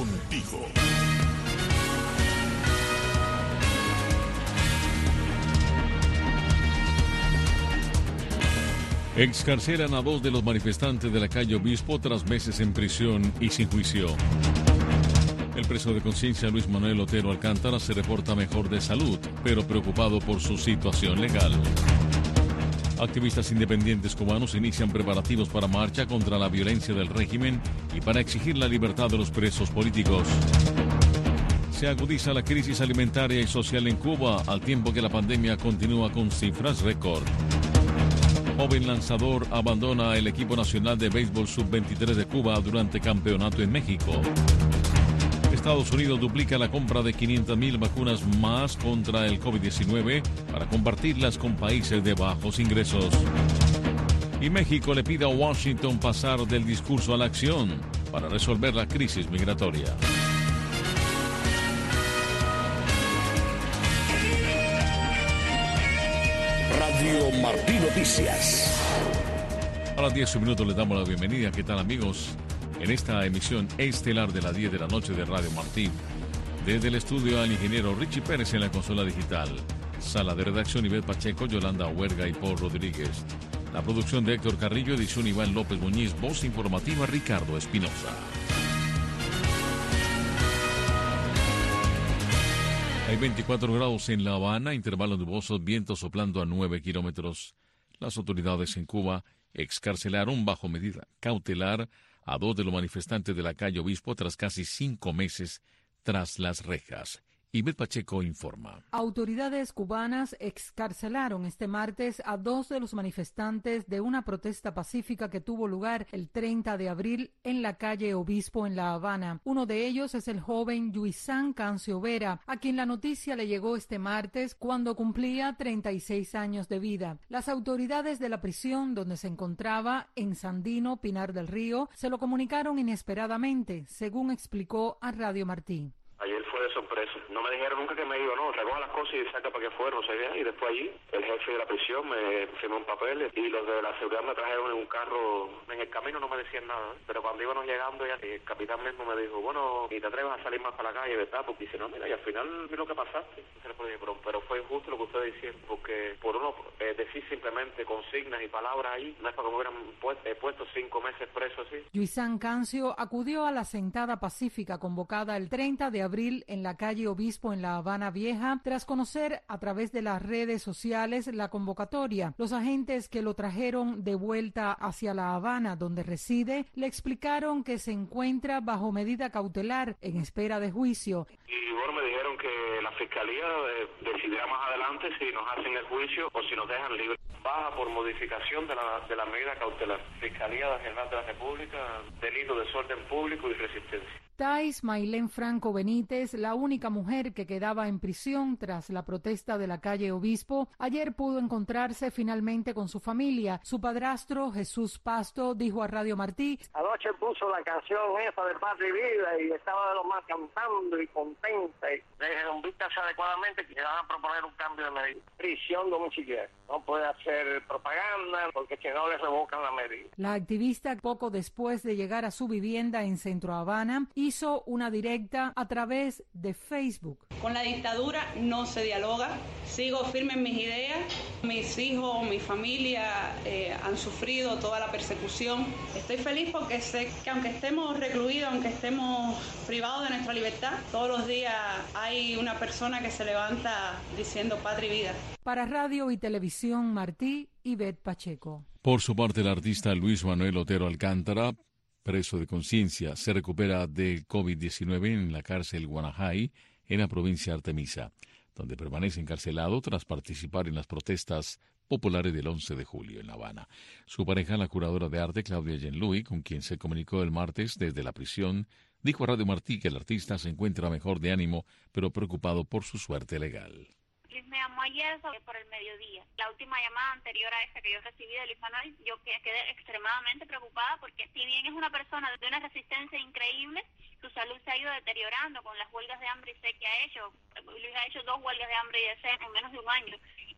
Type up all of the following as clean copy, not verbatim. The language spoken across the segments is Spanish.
contigo. Excarcelan a 2 de los manifestantes de la calle Obispo tras meses en prisión y sin juicio. El preso de conciencia Luis Manuel Otero Alcántara se reporta mejor de salud, pero preocupado por su situación legal. Activistas independientes cubanos inician preparativos para marcha contra la violencia del régimen y para exigir la libertad de los presos políticos. Se agudiza la crisis alimentaria y social en Cuba, al tiempo que la pandemia continúa con cifras récord. Joven lanzador abandona el equipo nacional de béisbol sub-23 de Cuba durante campeonato en México. Estados Unidos duplica la compra de 500,000 vacunas más contra el COVID-19 para compartirlas con países de bajos ingresos. Y México le pide a Washington pasar del discurso a la acción para resolver la crisis migratoria. Radio Martí Noticias. A las 10 minutos les damos la bienvenida. ¿Qué tal, amigos? En esta emisión estelar de las 10 de la noche de Radio Martí, desde el estudio al ingeniero Richie Pérez en la consola digital, sala de redacción Ivette Pacheco, Yolanda Huerga y Paul Rodríguez, la producción de Héctor Carrillo, edición Iván López Muñiz, voz informativa Ricardo Espinosa. Hay 24 grados en La Habana, intervalos nubosos, vientos soplando a 9 kilómetros. Las autoridades en Cuba excarcelaron bajo medida cautelar a 2 de los manifestantes de la calle Obispo tras casi 5 meses tras las rejas. Ivette Pacheco informa. Autoridades cubanas excarcelaron este martes a 2 de los manifestantes de una protesta pacífica que tuvo lugar el 30 de abril en la calle Obispo en La Habana. Uno de ellos es el joven Yuisán Cancio Vera, a quien la noticia le llegó este martes cuando cumplía 36 años de vida. Las autoridades de la prisión donde se encontraba, en Sandino, Pinar del Río, se lo comunicaron inesperadamente, según explicó a Radio Martí. Ayer fue de sorpresa. No me dijeron nunca que me iba, no, recoja las cosas y saca para que fuera, no sé qué. Y después allí, el jefe de la prisión me firmó un papel y los de la seguridad me trajeron en un carro. En el camino no me decían nada, pero cuando íbamos llegando ya, el capitán mismo me dijo, bueno, ni te atrevas a salir más para la calle, ¿verdad? Porque dice, no, mira, y al final vi lo que pasaste. Pero fue injusto lo que ustedes dicen, porque por uno decir simplemente consignas y palabras ahí, no es para que me hubieran puesto 5 meses preso así. Yuisán Cancio acudió a la sentada pacífica convocada el 30 de abril en la calle Obispo en La Habana Vieja, tras conocer a través de las redes sociales la convocatoria. Los agentes que lo trajeron de vuelta hacia La Habana, donde reside, le explicaron que se encuentra bajo medida cautelar en espera de juicio. Y bueno, me dijeron que la fiscalía decidirá más adelante si nos hacen el juicio o si nos dejan libres. Baja por modificación de la medida cautelar. Fiscalía General de la República, delito de desorden público y resistencia. Thais Mailén Franco Benítez, la única mujer que quedaba en prisión tras la protesta de la calle Obispo, ayer pudo encontrarse finalmente con su familia. Su padrastro, Jesús Pasto, dijo a Radio Martí: anoche puso la canción esa de Patria y Vida y estaba de lo más cantando y contenta. Y le dijeron, vístase adecuadamente que le van a proponer un cambio de medida. Prisión domiciliaria. No puede hacer propaganda porque si no le revocan la medida. La activista, poco después de llegar a su vivienda en Centro Habana, hizo una directa a través de Facebook. Con la dictadura no se dialoga, sigo firme en mis ideas, mis hijos, mi familia han sufrido toda la persecución. Estoy feliz porque sé que aunque estemos recluidos, aunque estemos privados de nuestra libertad, todos los días hay una persona que se levanta diciendo patria y vida. Para Radio y Televisión Martí, Ivette Pacheco. Por su parte, el artista Luis Manuel Otero Alcántara, preso de conciencia, se recupera del COVID-19 en la cárcel Guanajay, en la provincia de Artemisa, donde permanece encarcelado tras participar en las protestas populares del 11 de julio en La Habana. Su pareja, la curadora de arte Claudia Genluy, con quien se comunicó el martes desde la prisión, dijo a Radio Martí que el artista se encuentra mejor de ánimo, pero preocupado por su suerte legal. Luis me llamó ayer por el mediodía. La última llamada anterior a esa que yo recibí de Luis Manuel, yo quedé extremadamente preocupada porque si bien es una persona de una resistencia increíble, su salud se ha ido deteriorando con las huelgas de hambre y sed que ha hecho. Luis ha hecho 2 huelgas de hambre y de sed en menos de un año.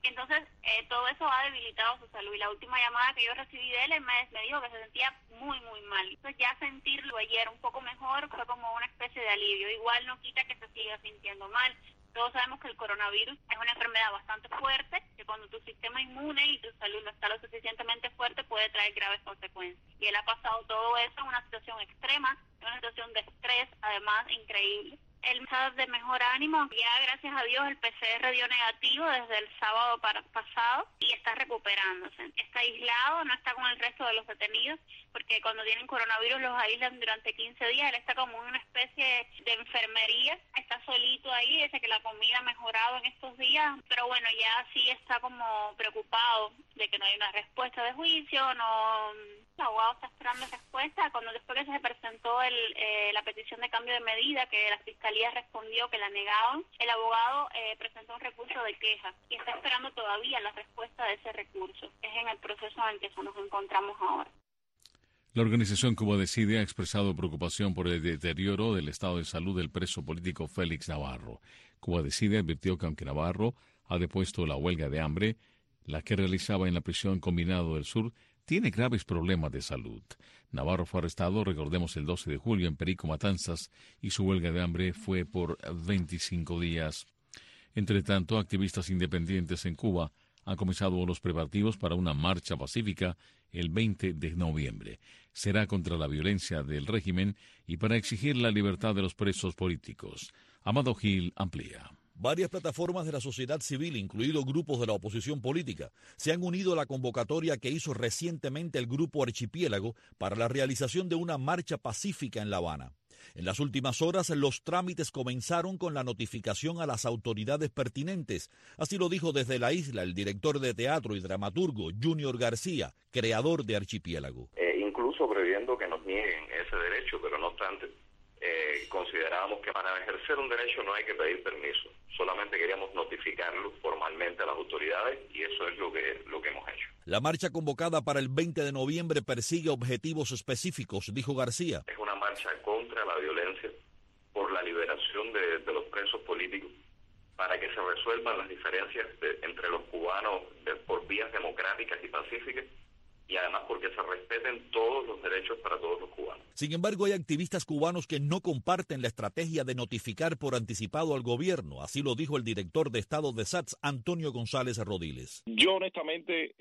Entonces, todo eso ha debilitado su salud. Y la última llamada que yo recibí de él, él me dijo que se sentía muy, muy mal. Entonces, ya sentirlo ayer un poco mejor fue como una especie de alivio. Igual no quita que se siga sintiendo mal. Todos sabemos que el coronavirus es una enfermedad bastante fuerte, que cuando tu sistema inmune y tu salud no está lo suficientemente fuerte puede traer graves consecuencias. Y él ha pasado todo eso en una situación extrema, en una situación de estrés, además, increíble. Él está de mejor ánimo, ya gracias a Dios el PCR dio negativo desde el sábado pasado y está recuperándose. Está aislado, no está con el resto de los detenidos, porque cuando tienen coronavirus los aíslan durante 15 días. Él está como en una especie de enfermería, está solito ahí, dice que la comida ha mejorado en estos días, pero bueno, ya sí está como preocupado de que no hay una respuesta de juicio, el abogado está esperando respuesta. Después que se presentó la petición de cambio de medida, que la fiscalía respondió que la negaban, el abogado presentó un recurso de queja y está esperando todavía la respuesta de ese recurso. Es en el proceso en el que nos encontramos ahora. La organización Cuba Decide ha expresado preocupación por el deterioro del estado de salud del preso político Félix Navarro. Cuba Decide advirtió que aunque Navarro ha depuesto la huelga de hambre, la que realizaba en la prisión Combinado del Sur, tiene graves problemas de salud. Navarro fue arrestado, recordemos, el 12 de julio en Perico, Matanzas, y su huelga de hambre fue por 25 días. Entre tanto, activistas independientes en Cuba han comenzado los preparativos para una marcha pacífica el 20 de noviembre. Será contra la violencia del régimen y para exigir la libertad de los presos políticos. Amado Gil amplía. Varias plataformas de la sociedad civil, incluidos grupos de la oposición política, se han unido a la convocatoria que hizo recientemente el Grupo Archipiélago para la realización de una marcha pacífica en La Habana. En las últimas horas, los trámites comenzaron con la notificación a las autoridades pertinentes. Así lo dijo desde la isla el director de teatro y dramaturgo Junior García, creador de Archipiélago. Incluso previendo que nos nieguen ese derecho, pero no obstante, considerábamos que para ejercer un derecho no hay que pedir permiso. Solamente queríamos notificarlo formalmente a las autoridades y eso es lo que hemos hecho. La marcha convocada para el 20 de noviembre persigue objetivos específicos, dijo García. Es una marcha contra la violencia, por la liberación de los presos políticos, para que se resuelvan las diferencias entre los cubanos por vías democráticas y pacíficas, y además porque se respeten todos los derechos para todos los cubanos. Sin embargo, hay activistas cubanos que no comparten la estrategia de notificar por anticipado al gobierno. Así lo dijo el director de Estado de SATS, Antonio González Rodiles. Yo honestamente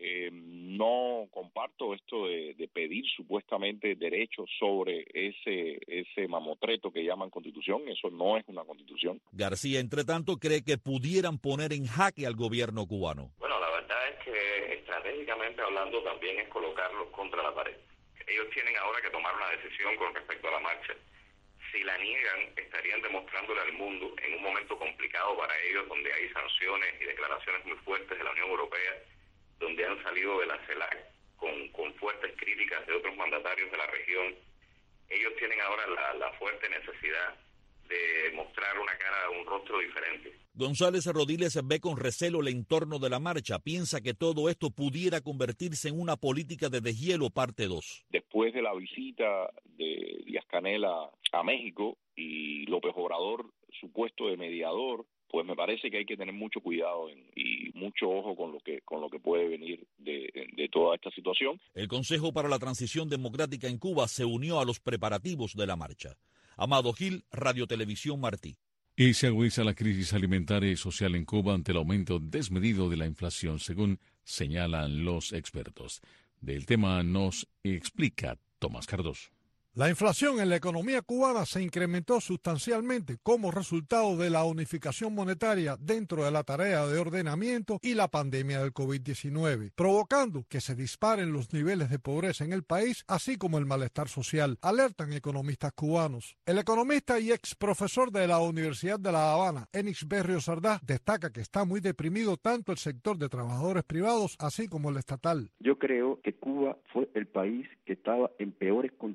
no comparto esto de pedir supuestamente derechos sobre ese mamotreto que llaman constitución. Eso no es una constitución. García, entre tanto, cree que pudieran poner en jaque al gobierno cubano. Bueno, la verdad es que estratégicamente hablando también es colocarlos contra la pared. Ellos tienen ahora que tomar una decisión con respecto a la marcha. Si la niegan, estarían demostrándole al mundo en un momento complicado para ellos, donde hay sanciones y declaraciones muy fuertes de la Unión Europea, donde han salido de la CELAC con fuertes críticas de otros mandatarios de la región. Ellos tienen ahora la fuerte necesidad de mostrar una cara, un rostro diferente. González Rodiles ve con recelo el entorno de la marcha. Piensa que todo esto pudiera convertirse en una política de deshielo parte 2. Después de la visita de Díaz-Canel a México y López Obrador, su puesto de mediador, pues me parece que hay que tener mucho cuidado y mucho ojo con lo que puede venir de toda esta situación. El Consejo para la Transición Democrática en Cuba se unió a los preparativos de la marcha. Amado Gil, Radio Televisión Martí. Y se agudiza la crisis alimentaria y social en Cuba ante el aumento desmedido de la inflación, según señalan los expertos. Del tema nos explica Tomás Cardoso. La inflación en la economía cubana se incrementó sustancialmente como resultado de la unificación monetaria dentro de la tarea de ordenamiento y la pandemia del COVID-19, provocando que se disparen los niveles de pobreza en el país, así como el malestar social, alertan economistas cubanos. El economista y ex profesor de la Universidad de La Habana, Enix Berrios Sardá, destaca que está muy deprimido tanto el sector de trabajadores privados, así como el estatal. Yo creo que Cuba fue el país que estaba en peores condiciones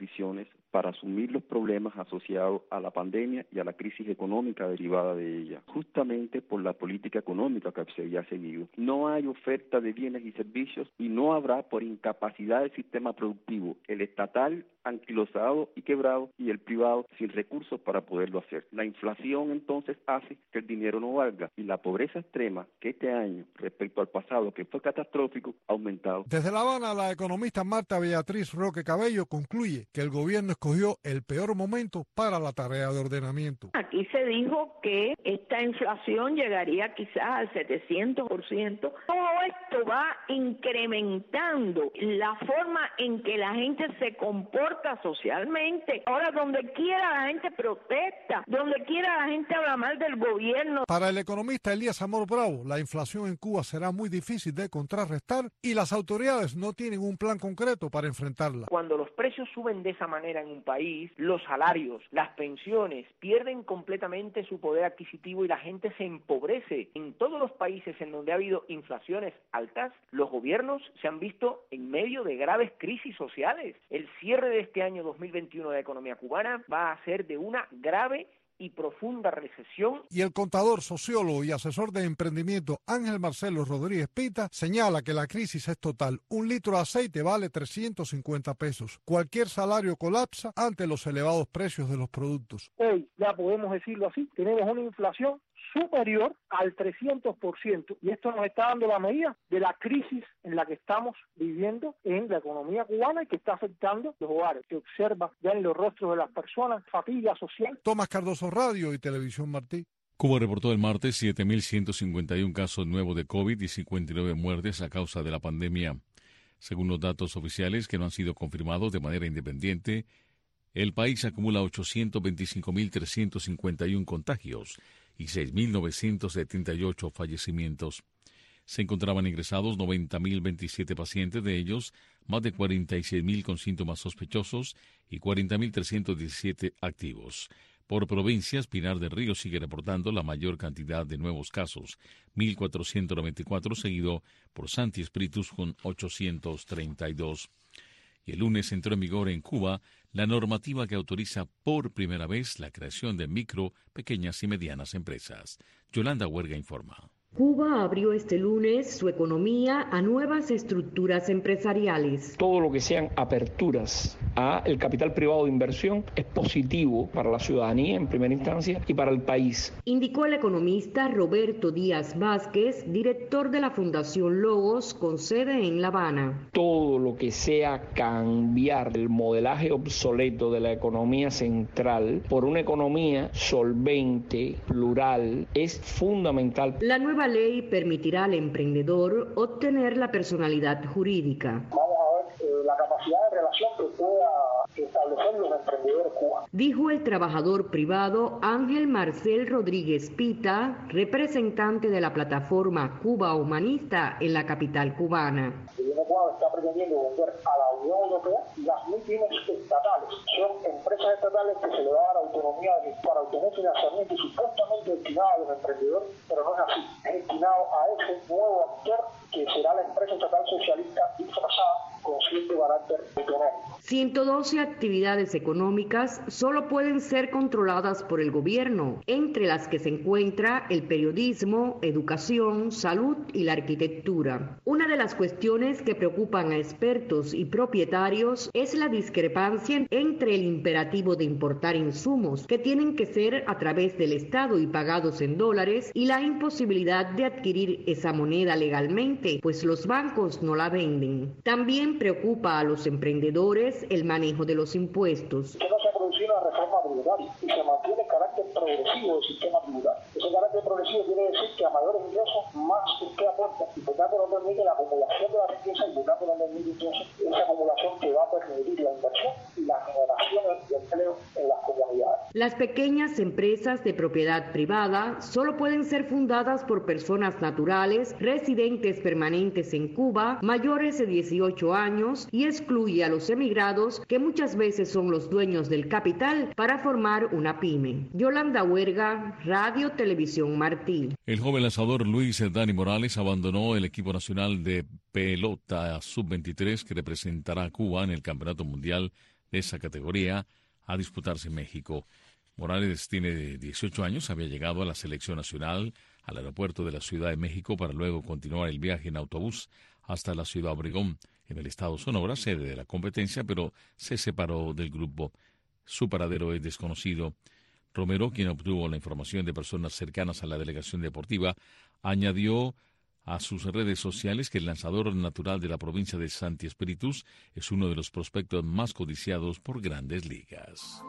para asumir los problemas asociados a la pandemia y a la crisis económica derivada de ella, justamente por la política económica que se había seguido. No hay oferta de bienes y servicios y no habrá, por incapacidad del sistema productivo, el estatal anquilosado y quebrado y el privado sin recursos para poderlo hacer. La inflación entonces hace que el dinero no valga y la pobreza extrema que este año, respecto al pasado que fue catastrófico, ha aumentado. Desde La Habana, la economista Marta Beatriz Roque Cabello concluye que el gobierno escogió el peor momento para la tarea de ordenamiento. Aquí se dijo que esta inflación llegaría quizás al 700%. Todo esto va incrementando la forma en que la gente se comporta socialmente. Ahora, donde quiera la gente protesta, donde quiera la gente habla mal del gobierno. Para el economista Elías Amor Bravo, la inflación en Cuba será muy difícil de contrarrestar y las autoridades no tienen un plan concreto para enfrentarla. Cuando los precios suben de esa manera en un país, los salarios, las pensiones pierden completamente su poder adquisitivo y la gente se empobrece. En todos los países en donde ha habido inflaciones altas, los gobiernos se han visto en medio de graves crisis sociales. El cierre de este año 2021 de la economía cubana va a ser de una grave y profunda recesión. Y el contador, sociólogo y asesor de emprendimiento Ángel Marcelo Rodríguez Pita señala que la crisis es total. Un litro de aceite vale 350 pesos. Cualquier salario colapsa ante los elevados precios de los productos. Hoy, ya podemos decirlo así, tenemos una inflación superior al 300%, y esto nos está dando la medida de la crisis en la que estamos viviendo en la economía cubana y que está afectando los hogares. Se observa ya en los rostros de las personas fatiga social. Tomás Cardoso, Radio y Televisión Martí. Cuba reportó el martes 7.151 casos nuevos de COVID y 59 muertes a causa de la pandemia. Según los datos oficiales que no han sido confirmados de manera independiente, el país acumula 825.351 contagios y 6.978 fallecimientos. Se encontraban ingresados 90.027 pacientes, de ellos más de 46.000 con síntomas sospechosos y 40.317 activos. Por provincias, Pinar del Río sigue reportando la mayor cantidad de nuevos casos, 1.494, seguido por Santi Espíritus con 832. Y el lunes entró en vigor en Cuba la normativa que autoriza por primera vez la creación de micro, pequeñas y medianas empresas. Yolanda Huerga informa. Cuba abrió este lunes su economía a nuevas estructuras empresariales. Todo lo que sean aperturas a el capital privado de inversión es positivo para la ciudadanía en primera instancia y para el país. Indicó el economista Roberto Díaz Vázquez, director de la Fundación Logos con sede en La Habana. Todo lo que sea cambiar el modelaje obsoleto de la economía central por una economía solvente, plural, es fundamental. La nueva ley permitirá al emprendedor obtener la personalidad jurídica. Vamos a ver la capacidad de relación que pueda establecer los emprendedores cubanos. Dijo el trabajador privado Ángel Marcel Rodríguez Pita, representante de la plataforma Cuba Humanista en la capital cubana. El gobierno cubano está pretendiendo vender a la Unión Europea las MIPYMES estatales. Son empresas estatales que se le da la autonomía para obtener financiamiento y supuestamente destinado a los emprendedores, pero no es así. Es destinado a ese nuevo actor que será la empresa estatal socialista disfrazada con cierto carácter económico. 112 actividades económicas solo pueden ser controladas por el gobierno, entre las que se encuentra el periodismo, educación, salud y la arquitectura. Una de las cuestiones que preocupan a expertos y propietarios es la discrepancia entre el imperativo de importar insumos, que tienen que ser a través del Estado y pagados en dólares, y la imposibilidad de adquirir esa moneda legalmente, pues los bancos no la venden. También preocupa a los emprendedores el manejo de los impuestos. Que no se ha producido una reforma tributaria y se mantiene el carácter progresivo del sistema tributario. Ese carácter progresivo quiere decir que a mayores ingresos más usted aporta y por tanto no permite la acumulación de la riqueza y por tanto no permite entonces esa acumulación que va a permitir la inversión y la generación de empleo en las comunidades. Las pequeñas empresas de propiedad privada solo pueden ser fundadas por personas naturales, residentes permanentes en Cuba, mayores de 18 años, y excluye a los emigrados, que muchas veces son los dueños del capital, para formar una pyme. Yolanda Huerga, Radio Televisión Martí. El joven lanzador Luis Dani Morales abandonó el equipo nacional de pelota sub-23 que representará a Cuba en el Campeonato Mundial de esa categoría a disputarse en México. Morales tiene 18 años, había llegado a la selección nacional al aeropuerto de la Ciudad de México para luego continuar el viaje en autobús hasta la Ciudad Obregón, en el estado Sonora, sede de la competencia, pero se separó del grupo. Su paradero es desconocido. Romero, quien obtuvo la información de personas cercanas a la delegación deportiva, añadió a sus redes sociales que el lanzador natural de la provincia de Santi Espíritus es uno de los prospectos más codiciados por Grandes Ligas.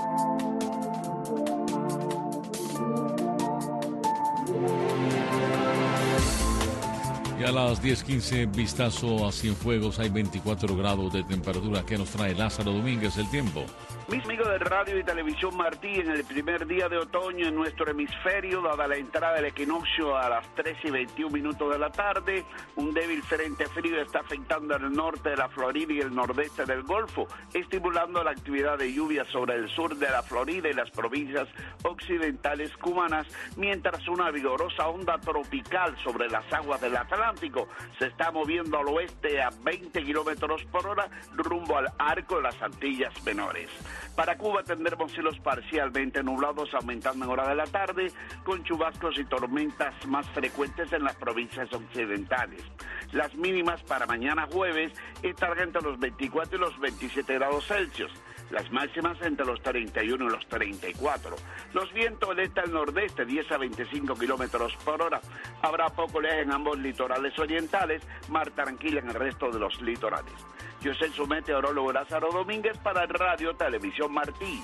Y a las 10:15, vistazo a Cienfuegos, hay 24 grados de temperatura. ¿Qué nos trae Lázaro Domínguez el tiempo? Mis amigos de Radio y Televisión Martí, en el primer día de otoño en nuestro hemisferio, dada la entrada del equinoccio a las 13:21 de la tarde, un débil frente frío está afectando el norte de la Florida y el nordeste del Golfo, estimulando la actividad de lluvia sobre el sur de la Florida y las provincias occidentales cubanas, mientras una vigorosa onda tropical sobre las aguas del Atlántico se está moviendo al oeste a 20 kilómetros por hora rumbo al arco de las Antillas Menores. Para Cuba tendremos cielos parcialmente nublados aumentando en hora de la tarde, con chubascos y tormentas más frecuentes en las provincias occidentales. Las mínimas para mañana jueves estarán entre los 24 y los 27 grados Celsius. Las máximas entre los 31 y los 34. Los vientos del este al nordeste, 10 a 25 kilómetros por hora. Habrá poco oleaje en ambos litorales orientales, mar tranquila en el resto de los litorales. Yo soy su meteorólogo Lázaro Domínguez para Radio Televisión Martí.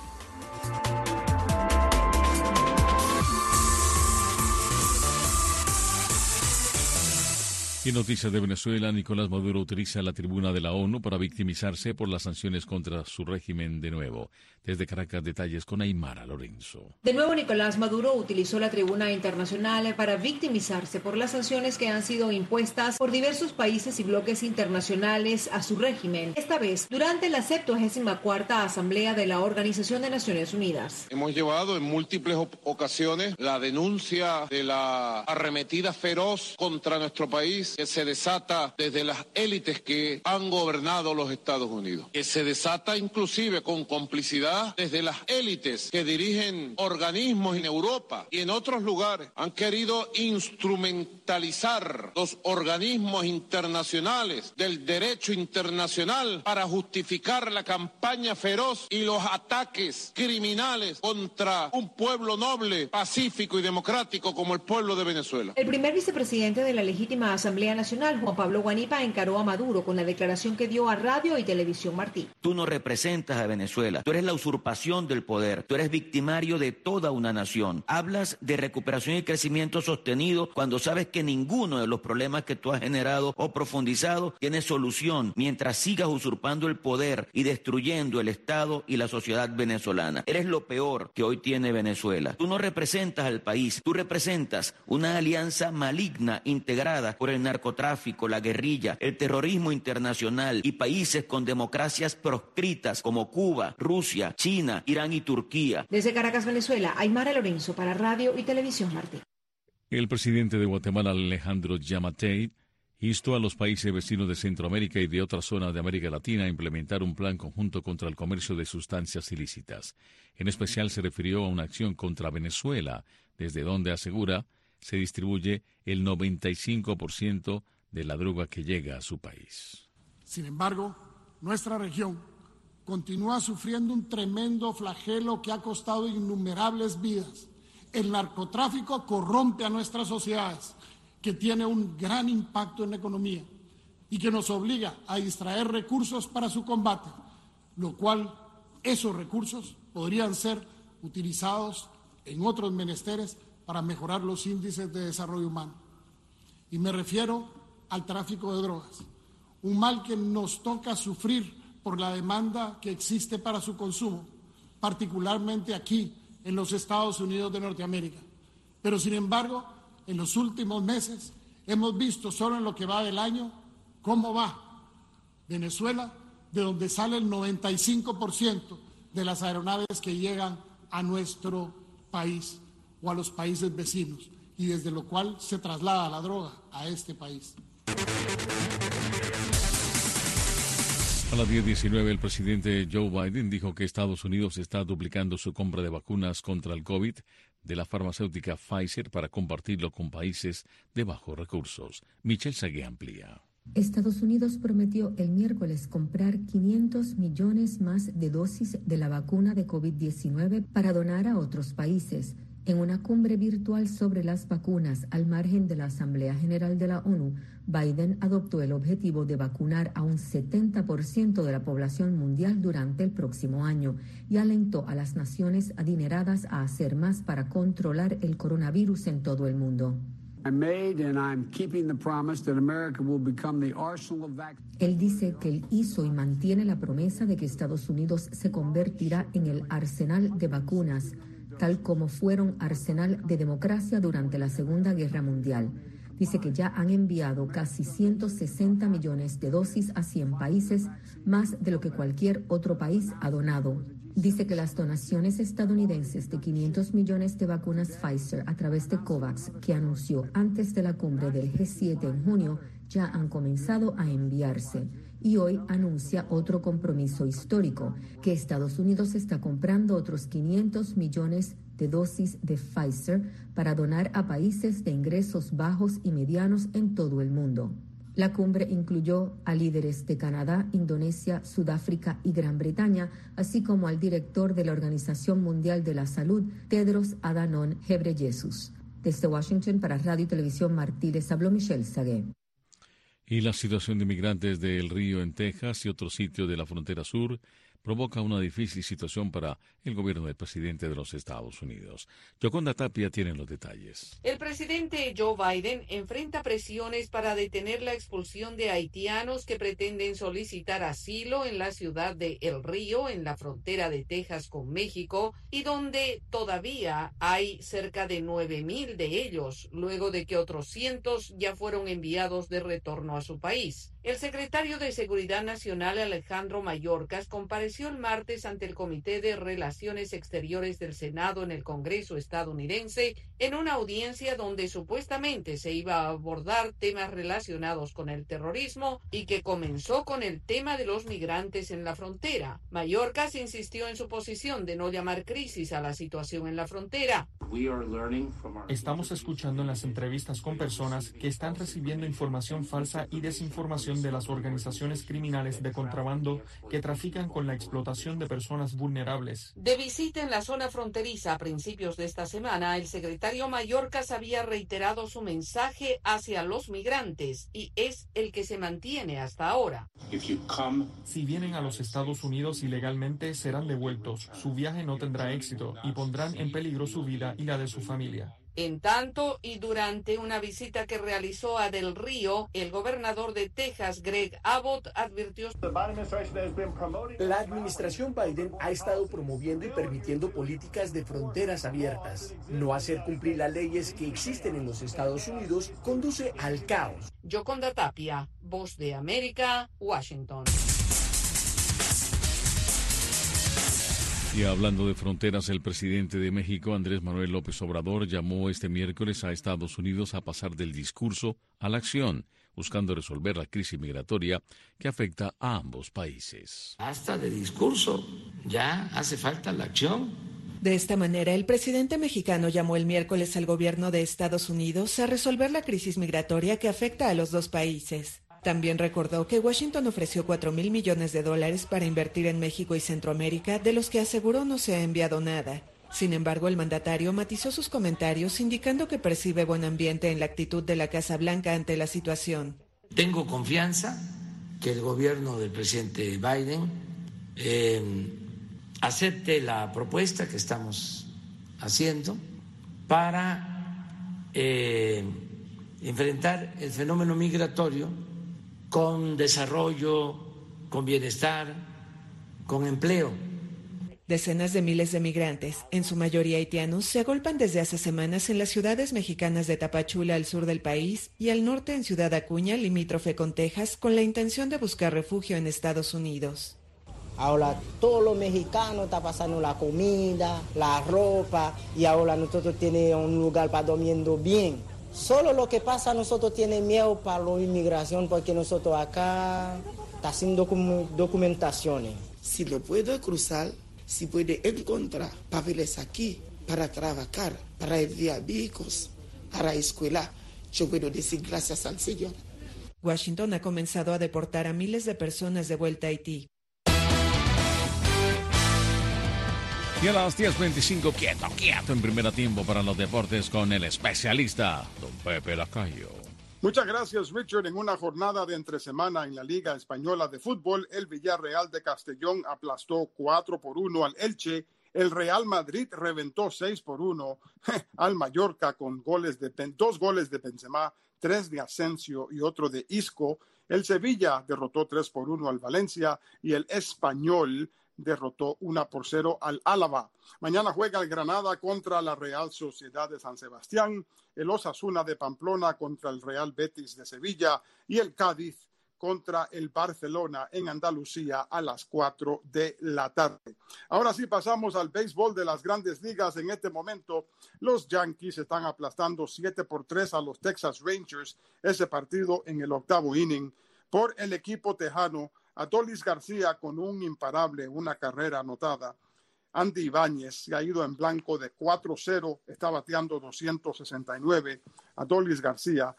Y noticias de Venezuela, Nicolás Maduro utiliza la tribuna de la ONU para victimizarse por las sanciones contra su régimen de nuevo. Desde Caracas, detalles con Aymara Lorenzo. De nuevo, Nicolás Maduro utilizó la tribuna internacional para victimizarse por las sanciones que han sido impuestas por diversos países y bloques internacionales a su régimen, esta vez durante la 74ª Asamblea de la Organización de Naciones Unidas. Hemos llevado en múltiples ocasiones la denuncia de la arremetida feroz contra nuestro país que se desata desde las élites que han gobernado los Estados Unidos, que se desata inclusive con complicidad desde las élites que dirigen organismos en Europa y en otros lugares. Han querido instrumentalizar los organismos internacionales del derecho internacional para justificar la campaña feroz y los ataques criminales contra un pueblo noble, pacífico y democrático como el pueblo de Venezuela. El primer vicepresidente de la legítima Asamblea Nacional, Juan Pablo Guanipa, encaró a Maduro con la declaración que dio a Radio y Televisión Martí. Tú no representas a Venezuela, tú eres la usurpación del poder, tú eres victimario de toda una nación. Hablas de recuperación y crecimiento sostenido cuando sabes que ninguno de los problemas que tú has generado o profundizado tiene solución mientras sigas usurpando el poder y destruyendo el Estado y la sociedad venezolana. Eres lo peor que hoy tiene Venezuela. Tú no representas al país, tú representas una alianza maligna integrada por el narcotráfico, la guerrilla, el terrorismo internacional y países con democracias proscritas como Cuba, Rusia, China, Irán y Turquía. Desde Caracas, Venezuela, Aymara Lorenzo para Radio y Televisión Martí. El presidente de Guatemala, Alejandro Yamatei, instó a los países vecinos de Centroamérica y de otras zonas de América Latina a implementar un plan conjunto contra el comercio de sustancias ilícitas. En especial se refirió a una acción contra Venezuela, desde donde asegura se distribuye el 95% de la droga que llega a su país. Sin embargo, nuestra región continúa sufriendo un tremendo flagelo que ha costado innumerables vidas. El narcotráfico corrompe a nuestras sociedades, que tiene un gran impacto en la economía y que nos obliga a distraer recursos para su combate, lo cual esos recursos podrían ser utilizados en otros menesteres para mejorar los índices de desarrollo humano. Y me refiero al tráfico de drogas, un mal que nos toca sufrir por la demanda que existe para su consumo, particularmente aquí en los Estados Unidos de Norteamérica. Pero sin embargo, en los últimos meses hemos visto solo en lo que va del año cómo va Venezuela, de donde sale el 95% de las aeronaves que llegan a nuestro país o a los países vecinos, y desde lo cual se traslada la droga a este país. A las 10:19, el presidente Joe Biden dijo que Estados Unidos está duplicando su compra de vacunas contra el COVID de la farmacéutica Pfizer para compartirlo con países de bajos recursos. Michelle Sagué amplía. Estados Unidos prometió el miércoles comprar 500 millones más de dosis de la vacuna de COVID-19 para donar a otros países. En una cumbre virtual sobre las vacunas al margen de la Asamblea General de la ONU, Biden adoptó el objetivo de vacunar a un 70% de la población mundial durante el próximo año y alentó a las naciones adineradas a hacer más para controlar el coronavirus en todo el mundo. Él dice que él hizo y mantiene la promesa de que Estados Unidos se convertirá en el arsenal de vacunas, tal como fueron arsenal de democracia durante la Segunda Guerra Mundial. Dice que ya han enviado casi 160 millones de dosis a 100 países, más de lo que cualquier otro país ha donado. Dice que las donaciones estadounidenses de 500 millones de vacunas Pfizer a través de COVAX, que anunció antes de la cumbre del G7 en junio, ya han comenzado a enviarse. Y hoy anuncia otro compromiso histórico, que Estados Unidos está comprando otros 500 millones de dosis de Pfizer para donar a países de ingresos bajos y medianos en todo el mundo. La cumbre incluyó a líderes de Canadá, Indonesia, Sudáfrica y Gran Bretaña, así como al director de la Organización Mundial de la Salud, Tedros Adhanom Ghebreyesus. Desde Washington para Radio y Televisión Martí les habló Michelle Sagué. Y la situación de migrantes de El Río en Texas y otros sitios de la frontera sur provoca una difícil situación para el gobierno del presidente de los Estados Unidos. Yoconda Tapia tiene los detalles. El presidente Joe Biden enfrenta presiones para detener la expulsión de haitianos que pretenden solicitar asilo en la ciudad de El Río, en la frontera de Texas con México, y donde todavía hay cerca de 9,000 de ellos, luego de que otros cientos ya fueron enviados de retorno a su país. El secretario de Seguridad Nacional, Alejandro Mayorkas, compareció el martes ante el Comité de Relaciones Exteriores del Senado en el Congreso estadounidense en una audiencia donde supuestamente se iba a abordar temas relacionados con el terrorismo y que comenzó con el tema de los migrantes en la frontera. Mayorkas insistió en su posición de no llamar crisis a la situación en la frontera. Estamos escuchando en las entrevistas con personas que están recibiendo información falsa y desinformación de las organizaciones criminales de contrabando que trafican con la explotación de personas vulnerables. De visita en la zona fronteriza a principios de esta semana, el secretario Mayorkas había reiterado su mensaje hacia los migrantes y es el que se mantiene hasta ahora. Si vienen a los Estados Unidos ilegalmente, serán devueltos. Su viaje no tendrá éxito y pondrán en peligro su vida y la de su familia. En tanto, y durante una visita que realizó a Del Río, el gobernador de Texas, Greg Abbott, advirtió: la administración Biden ha estado promoviendo y permitiendo políticas de fronteras abiertas. No hacer cumplir las leyes que existen en los Estados Unidos conduce al caos. Yoconda Tapia, Voz de América, Washington. Y hablando de fronteras, el presidente de México, Andrés Manuel López Obrador, llamó este miércoles a Estados Unidos a pasar del discurso a la acción, buscando resolver la crisis migratoria que afecta a ambos países. Basta de discurso, ya hace falta la acción. De esta manera, el presidente mexicano llamó el miércoles al gobierno de Estados Unidos a resolver la crisis migratoria que afecta a los dos países. También recordó que Washington ofreció $4,000 millones para invertir en México y Centroamérica, de los que aseguró no se ha enviado nada. Sin embargo, el mandatario matizó sus comentarios, indicando que percibe buen ambiente en la actitud de la Casa Blanca ante la situación. Tengo confianza que el gobierno del presidente Biden acepte la propuesta que estamos haciendo para enfrentar el fenómeno migratorio con desarrollo, con bienestar, con empleo. Decenas de miles de migrantes, en su mayoría haitianos, se agolpan desde hace semanas en las ciudades mexicanas de Tapachula, al sur del país, y al norte en Ciudad Acuña, limítrofe con Texas, con la intención de buscar refugio en Estados Unidos. Ahora todos los mexicanos están pasando la comida, la ropa, y ahora nosotros tenemos un lugar para durmiendo bien. Solo lo que pasa, nosotros tenemos miedo para la inmigración, porque nosotros acá está sin documentaciones. Si no puedo cruzar, si puede encontrar papeles aquí para trabajar, para enviar vehículos a la escuela, yo puedo decir gracias al Señor. Washington ha comenzado a deportar a miles de personas de vuelta a Haití. Y a las 10:25, quieto en Primera Tiempo para los deportes con el especialista, don Pepe Lacayo. Muchas gracias, Richard. En una jornada de entresemana en la Liga Española de Fútbol, el Villarreal de Castellón aplastó 4-1 al Elche. El Real Madrid reventó 6-1 al Mallorca con dos goles de Benzema, 3 de Asensio y otro de Isco. El Sevilla derrotó 3-1 al Valencia y el Español derrotó 1-0 al Álava. Mañana juega el Granada contra la Real Sociedad de San Sebastián, el Osasuna de Pamplona contra el Real Betis de Sevilla y el Cádiz contra el Barcelona en Andalucía a las 4 de la tarde. Ahora sí pasamos al béisbol de las Grandes Ligas. En este momento los Yankees están aplastando 7-3 a los Texas Rangers, ese partido en el 8º inning. Por el equipo tejano, Adolis García con un imparable, una carrera anotada. Andy Ibáñez se ha ido en blanco de 4-0, está bateando 269. Adolis García,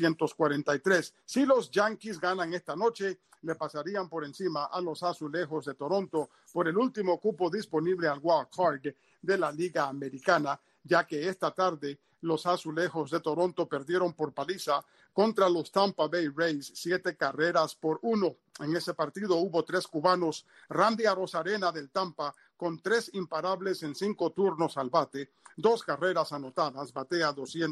243. Si los Yankees ganan esta noche, le pasarían por encima a los Azulejos de Toronto por el último cupo disponible al Wild Card de la Liga Americana, ya que esta tarde los Azulejos de Toronto perdieron por paliza contra los Tampa Bay Rays 7-1. En ese partido hubo 3 cubanos. Randy Arozarena del Tampa con 3 imparables en 5 turnos al bate, 2 carreras anotadas, batea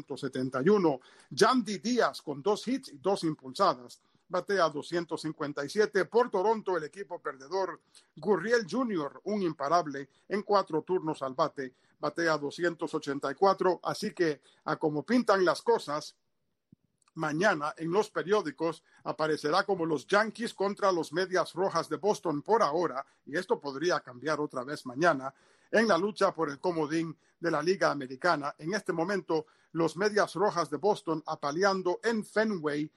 271. Yandy Díaz con 2 hits y 2 impulsadas, batea 257. Por Toronto, el equipo perdedor, Gurriel Jr., un imparable en 4 turnos al bate, batea 284. Así que, a como pintan las cosas, mañana en los periódicos aparecerá como los Yankees contra los Medias Rojas de Boston por ahora, y esto podría cambiar otra vez mañana, en la lucha por el comodín de la Liga Americana. En este momento, los Medias Rojas de Boston apaleando en Fenway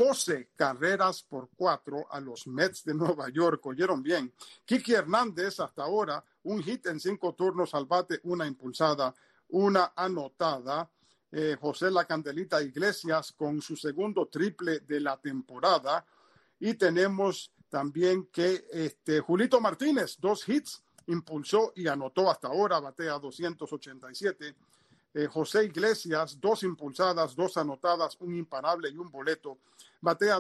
12-4 a los Mets de Nueva York. ¿Oyeron bien? Kiki Hernández hasta ahora, un hit en 5 turnos al bate, 1 impulsada, 1 anotada. José La Candelita Iglesias con su segundo triple de la temporada. Y tenemos también que Julito Martínez, 2 hits, impulsó y anotó hasta ahora, batea 287. José Iglesias, 2 impulsadas, 2 anotadas, 1 imparable y 1 boleto, batea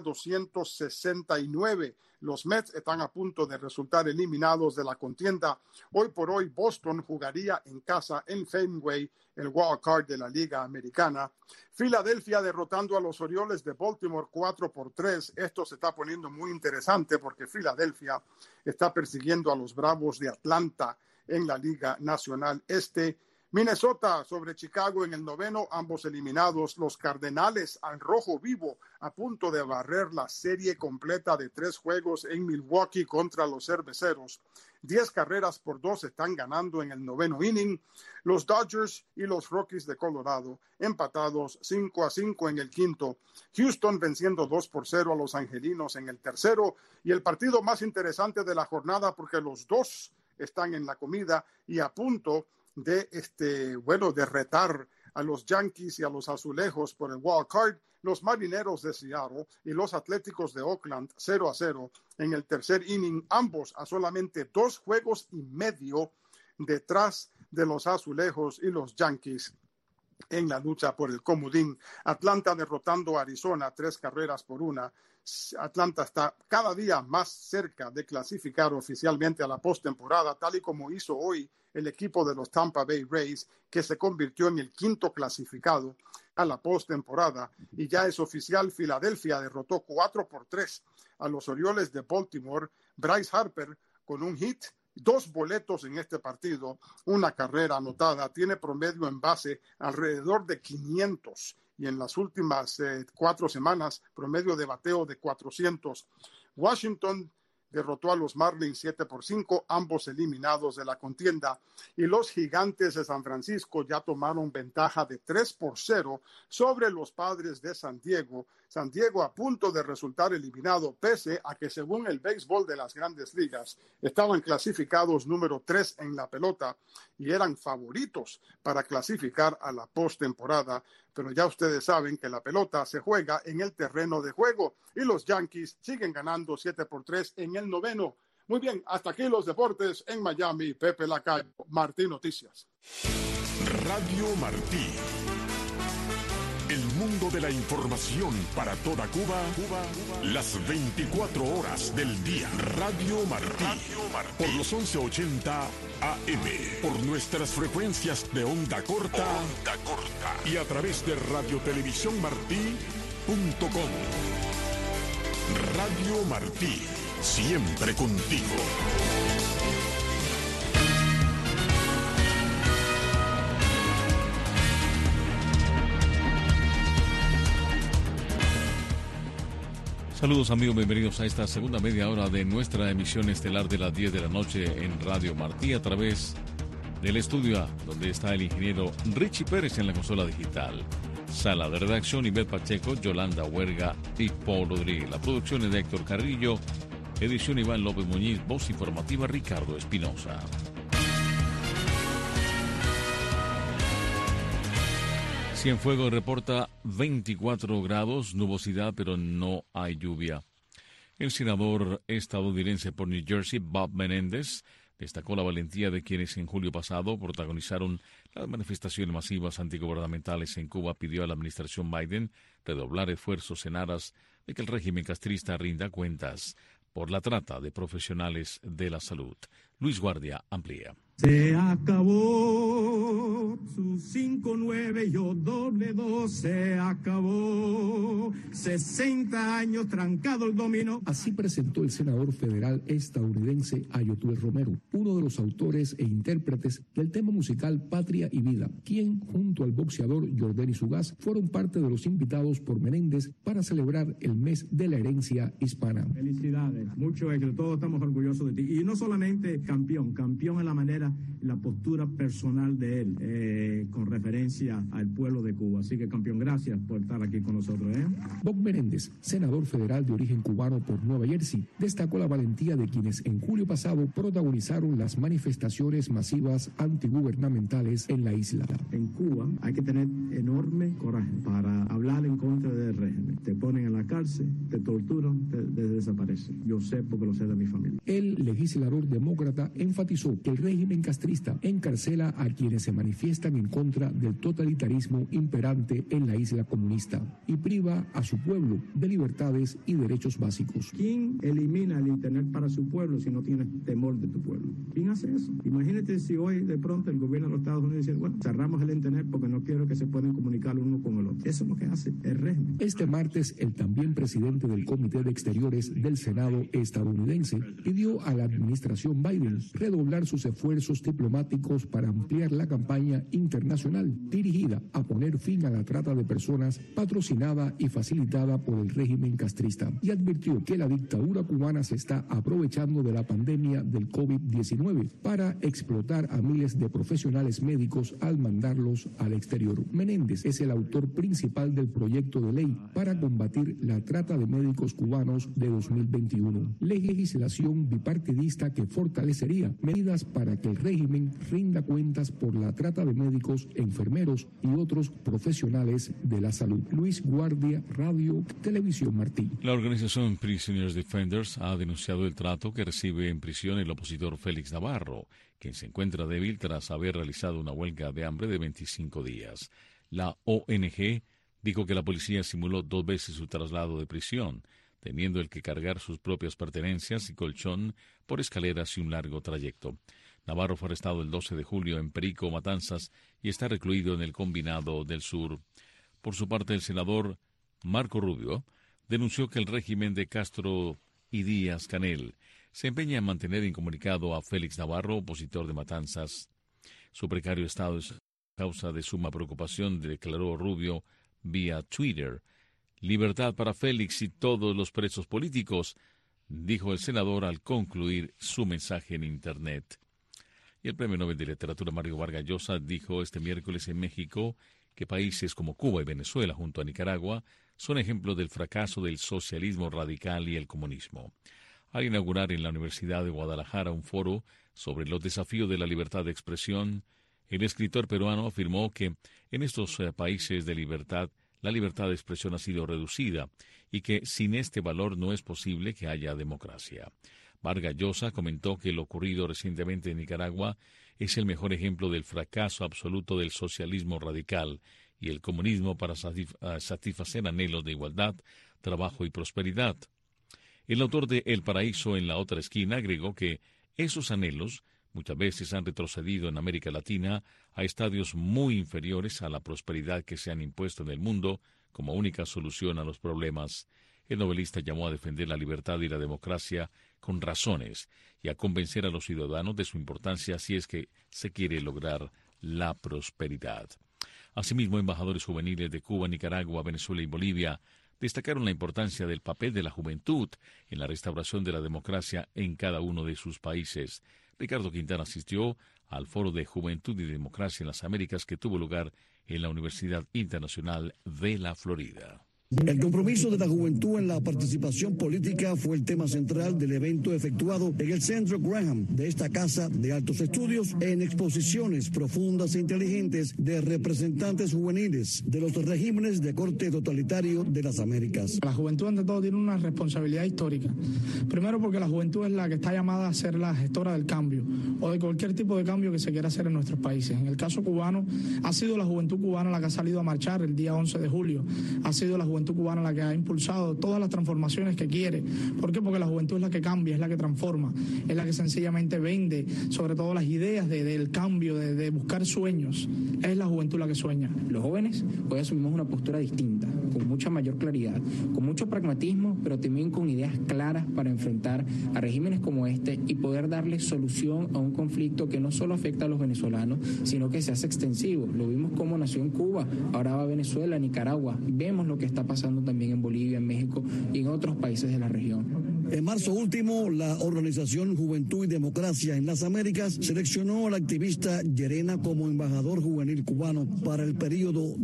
269. Los Mets están a punto de resultar eliminados de la contienda. Hoy por hoy, Boston jugaría en casa en Fenway, el wild card de la Liga Americana. Filadelfia derrotando a los Orioles de Baltimore 4-3. Esto se está poniendo muy interesante porque Filadelfia está persiguiendo a los Bravos de Atlanta en la Liga Nacional Este. Minnesota sobre Chicago en el 9º, ambos eliminados. Los Cardenales al rojo vivo, a punto de barrer la serie completa de 3 juegos en Milwaukee contra los Cerveceros. 10-2 están ganando en el 9º inning. Los Dodgers y los Rockies de Colorado empatados 5-5 en el 5º. Houston venciendo 2-0 a los Angelinos en el 3º. Y el partido más interesante de la jornada, porque los dos están en la comida y a punto de retar a los Yankees y a los Azulejos por el wild card, los Marineros de Seattle y los Atléticos de Oakland 0-0 en el 3er inning, ambos a solamente 2 juegos y medio detrás de los Azulejos y los Yankees en la lucha por el comodín. Atlanta derrotando a Arizona 3-1. Atlanta está cada día más cerca de clasificar oficialmente a la postemporada, tal y como hizo hoy el equipo de los Tampa Bay Rays, que se convirtió en el 5º clasificado a la postemporada. Y ya es oficial, Filadelfia derrotó 4-3 a los Orioles de Baltimore. Bryce Harper con un hit, 2 boletos en este partido, 1 carrera anotada, tiene promedio en base alrededor de 500 y en las últimas 4 semanas promedio de bateo de 400. Washington derrotó a los Marlins 7-5, ambos eliminados de la contienda. Y los Gigantes de San Francisco ya tomaron ventaja de 3-0 sobre los Padres de San Diego. San Diego a punto de resultar eliminado, pese a que según el béisbol de las Grandes Ligas estaban clasificados número 3 en la pelota y eran favoritos para clasificar a la postemporada. Pero ya ustedes saben que la pelota se juega en el terreno de juego y los Yankees siguen ganando 7-3 en el noveno. Muy bien, hasta aquí los deportes en Miami. Pepe Lacayo, Martí Noticias. Radio Martí. El mundo de la información para toda Cuba, las 24 horas del día. Radio Martí. Por los 1180 AM. Por nuestras frecuencias de onda corta. Y a través de radiotelevisiónmartí.com. Radio Martí. Siempre contigo. Saludos amigos, bienvenidos a esta segunda media hora de nuestra emisión estelar de las 10 de la noche en Radio Martí a través del estudio A, donde está el ingeniero Richie Pérez en la consola digital. Sala de redacción, Ivette Pacheco, Yolanda Huerga y Paul Rodríguez. La producción es de Héctor Carrillo, edición Iván López Muñiz, voz informativa Ricardo Espinosa. Cienfuegos reporta 24 grados, nubosidad, pero no hay lluvia. El senador estadounidense por New Jersey, Bob Menéndez, destacó la valentía de quienes en julio pasado protagonizaron las manifestaciones masivas antigubernamentales en Cuba. Pidió a la administración Biden redoblar esfuerzos en aras de que el régimen castrista rinda cuentas por la trata de profesionales de la salud. Luis Guardia amplía. Se acabó su 5-9, yo 2-2, se acabó 60 años trancado el dominó. Así presentó el senador federal estadounidense Ayotuel Romero, uno de los autores e intérpretes del tema musical Patria y Vida, quien, junto al boxeador Yordenis Ugas, fueron parte de los invitados por Menéndez para celebrar el mes de la herencia hispana. Felicidades, mucho éxito, todos estamos orgullosos de ti. Y no solamente campeón en la manera, la postura personal de él, con referencia al pueblo de Cuba. Así que, campeón, gracias por estar aquí con nosotros. Bob Menéndez, senador federal de origen cubano por Nueva Jersey, destacó la valentía de quienes en julio pasado protagonizaron las manifestaciones masivas antigubernamentales en la isla. En Cuba hay que tener enorme coraje para hablar en contra del régimen. Te ponen en la cárcel, te torturan, te desaparecen. Yo sé porque lo sé de mi familia. El legislador demócrata enfatizó que el régimen castrista encarcela a quienes se manifiestan en contra del totalitarismo imperante en la isla comunista y priva a su pueblo de libertades y derechos básicos. ¿Quién elimina el internet para su pueblo si no tiene temor de tu pueblo? ¿Quién hace eso? Imagínate si hoy de pronto el gobierno de los Estados Unidos dice, bueno, cerramos el internet porque no quiero que se puedan comunicar uno con el otro. Eso es lo que hace el régimen. Este martes, el también presidente del Comité de Exteriores del Senado estadounidense pidió a la administración Biden redoblar sus esfuerzos diplomáticos para ampliar la campaña internacional dirigida a poner fin a la trata de personas patrocinada y facilitada por el régimen castrista, y advirtió que la dictadura cubana se está aprovechando de la pandemia del COVID-19 para explotar a miles de profesionales médicos al mandarlos al exterior. Menéndez es el autor principal del proyecto de ley para combatir la trata de médicos cubanos de 2021, legislación bipartidista que fortalecería medidas para que el régimen rinda cuentas por la trata de médicos, enfermeros y otros profesionales de la salud. Luis Guardia, Radio Televisión Martí. La organización Prisoners Defenders ha denunciado el trato que recibe en prisión el opositor Félix Navarro, quien se encuentra débil tras haber realizado una huelga de hambre de 25 días. La ONG dijo que la policía simuló 2 veces su traslado de prisión, teniendo el que cargar sus propias pertenencias y colchón por escaleras y un largo trayecto. Navarro fue arrestado el 12 de julio en Perico, Matanzas, y está recluido en el Combinado del Sur. Por su parte, el senador Marco Rubio denunció que el régimen de Castro y Díaz-Canel se empeña en mantener incomunicado a Félix Navarro, opositor de Matanzas. Su precario estado es causa de suma preocupación, declaró Rubio vía Twitter. Libertad para Félix y todos los presos políticos. dijo el senador al concluir su mensaje en Internet. Y el Premio Nobel de Literatura Mario Vargas Llosa dijo este miércoles en México que países como Cuba y Venezuela, junto a Nicaragua, son ejemplos del fracaso del socialismo radical y el comunismo. Al inaugurar en la Universidad de Guadalajara un foro sobre los desafíos de la libertad de expresión, el escritor peruano afirmó que en estos países de libertad, la libertad de expresión ha sido reducida y que sin este valor no es posible que haya democracia. Vargas Llosa comentó que lo ocurrido recientemente en Nicaragua es el mejor ejemplo del fracaso absoluto del socialismo radical y el comunismo para satisfacer anhelos de igualdad, trabajo y prosperidad. El autor de El Paraíso en la otra esquina agregó que esos anhelos muchas veces han retrocedido en América Latina a estadios muy inferiores a la prosperidad que se han impuesto en el mundo como única solución a los problemas. El novelista llamó a defender la libertad y la democracia con razones y a convencer a los ciudadanos de su importancia si es que se quiere lograr la prosperidad. Asimismo, embajadores juveniles de Cuba, Nicaragua, Venezuela y Bolivia destacaron la importancia del papel de la juventud en la restauración de la democracia en cada uno de sus países. Ricardo Quintana asistió al Foro de Juventud y Democracia en las Américas que tuvo lugar en la Universidad Internacional de la Florida. El compromiso de la juventud en la participación política fue el tema central del evento efectuado en el Centro Graham de esta Casa de Altos Estudios en exposiciones profundas e inteligentes de representantes juveniles de los regímenes de corte totalitario de las Américas. La juventud ante todo tiene una responsabilidad histórica. Primero porque la juventud es la que está llamada a ser la gestora del cambio o de cualquier tipo de cambio que se quiera hacer en nuestros países. En el caso cubano, ha sido la juventud cubana la que ha salido a marchar el día 11 de julio. Ha sido la juventud cubana la que ha impulsado todas las transformaciones que quiere. ¿Por qué? Porque la juventud es la que cambia, es la que transforma, es la que sencillamente vende sobre todo las ideas del cambio, de buscar sueños. Es la juventud la que sueña. Los jóvenes hoy asumimos una postura distinta, con mucha mayor claridad, con mucho pragmatismo, pero también con ideas claras para enfrentar a regímenes como este y poder darle solución a un conflicto que no solo afecta a los venezolanos, sino que se hace extensivo. Lo vimos como nació en Cuba, ahora va a Venezuela, Nicaragua. Vemos lo que está pasando también en Bolivia, en México y en otros países de la región. En marzo último, la organización Juventud y Democracia en las Américas seleccionó al activista Llerena como embajador juvenil cubano para el periodo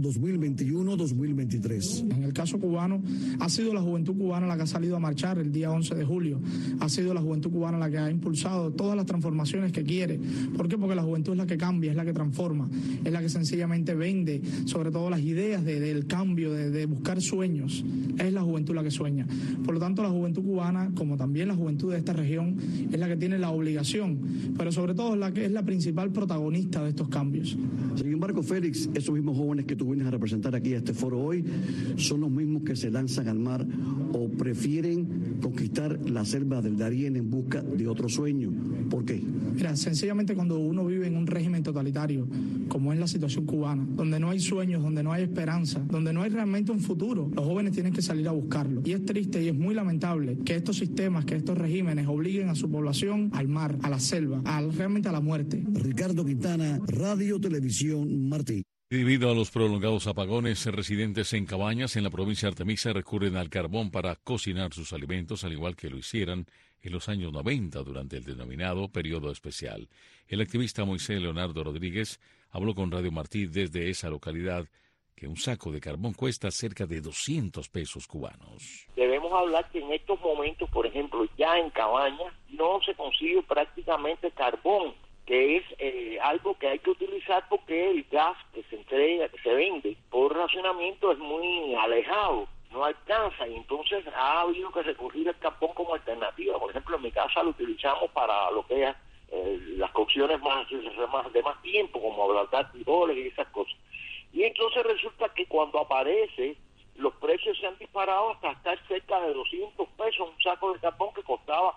2021-2023. En el caso cubano, ha sido la juventud cubana la que ha salido a marchar el día 11 de julio. Ha sido la juventud cubana la que ha impulsado todas las transformaciones que quiere. ¿Por qué? Porque la juventud es la que cambia, es la que transforma, es la que sencillamente vende sobre todo las ideas del cambio, de buscar sueños. Es la juventud la que sueña. Por lo tanto, la juventud cubana, como también la juventud de esta región, es la que tiene la obligación, pero sobre todo es la que es la principal protagonista de estos cambios. Sin embargo, Félix, esos mismos jóvenes que tú vienes a representar aquí a este foro hoy, son los mismos que se lanzan al mar o prefieren conquistar la selva del Darién en busca de otro sueño. ¿Por qué? Mira, sencillamente cuando uno vive en un régimen totalitario, como es la situación cubana, donde no hay sueños, donde no hay esperanza, donde no hay realmente un futuro, los jóvenes tienen que salir a buscarlo. Y es triste y es muy lamentable que estos sistemas, que estos regímenes obliguen a su población al mar, a la selva, realmente a la muerte. Ricardo Quintana, Radio Televisión Martí. Debido a los prolongados apagones, residentes en Cabañas, en la provincia de Artemisa, recurren al carbón para cocinar sus alimentos, al igual que lo hicieran en los años 90 durante el denominado periodo especial. El activista Moisés Leonardo Rodríguez habló con Radio Martí desde esa localidad, que un saco de carbón cuesta cerca de 200 pesos cubanos. Debemos hablar que en estos momentos, por ejemplo, ya en Cabañas no se consigue prácticamente carbón, que es algo que hay que utilizar porque el gas que se entrega, que se vende por racionamiento es muy alejado, no alcanza, y entonces ha habido que recurrir al carbón como alternativa. Por ejemplo, en mi casa lo utilizamos para lo que es las cocciones de más tiempo, como ablandar frijoles y esas cosas. Y entonces resulta que cuando aparece, los precios se han disparado hasta estar cerca de 200 pesos un saco de carbón que costaba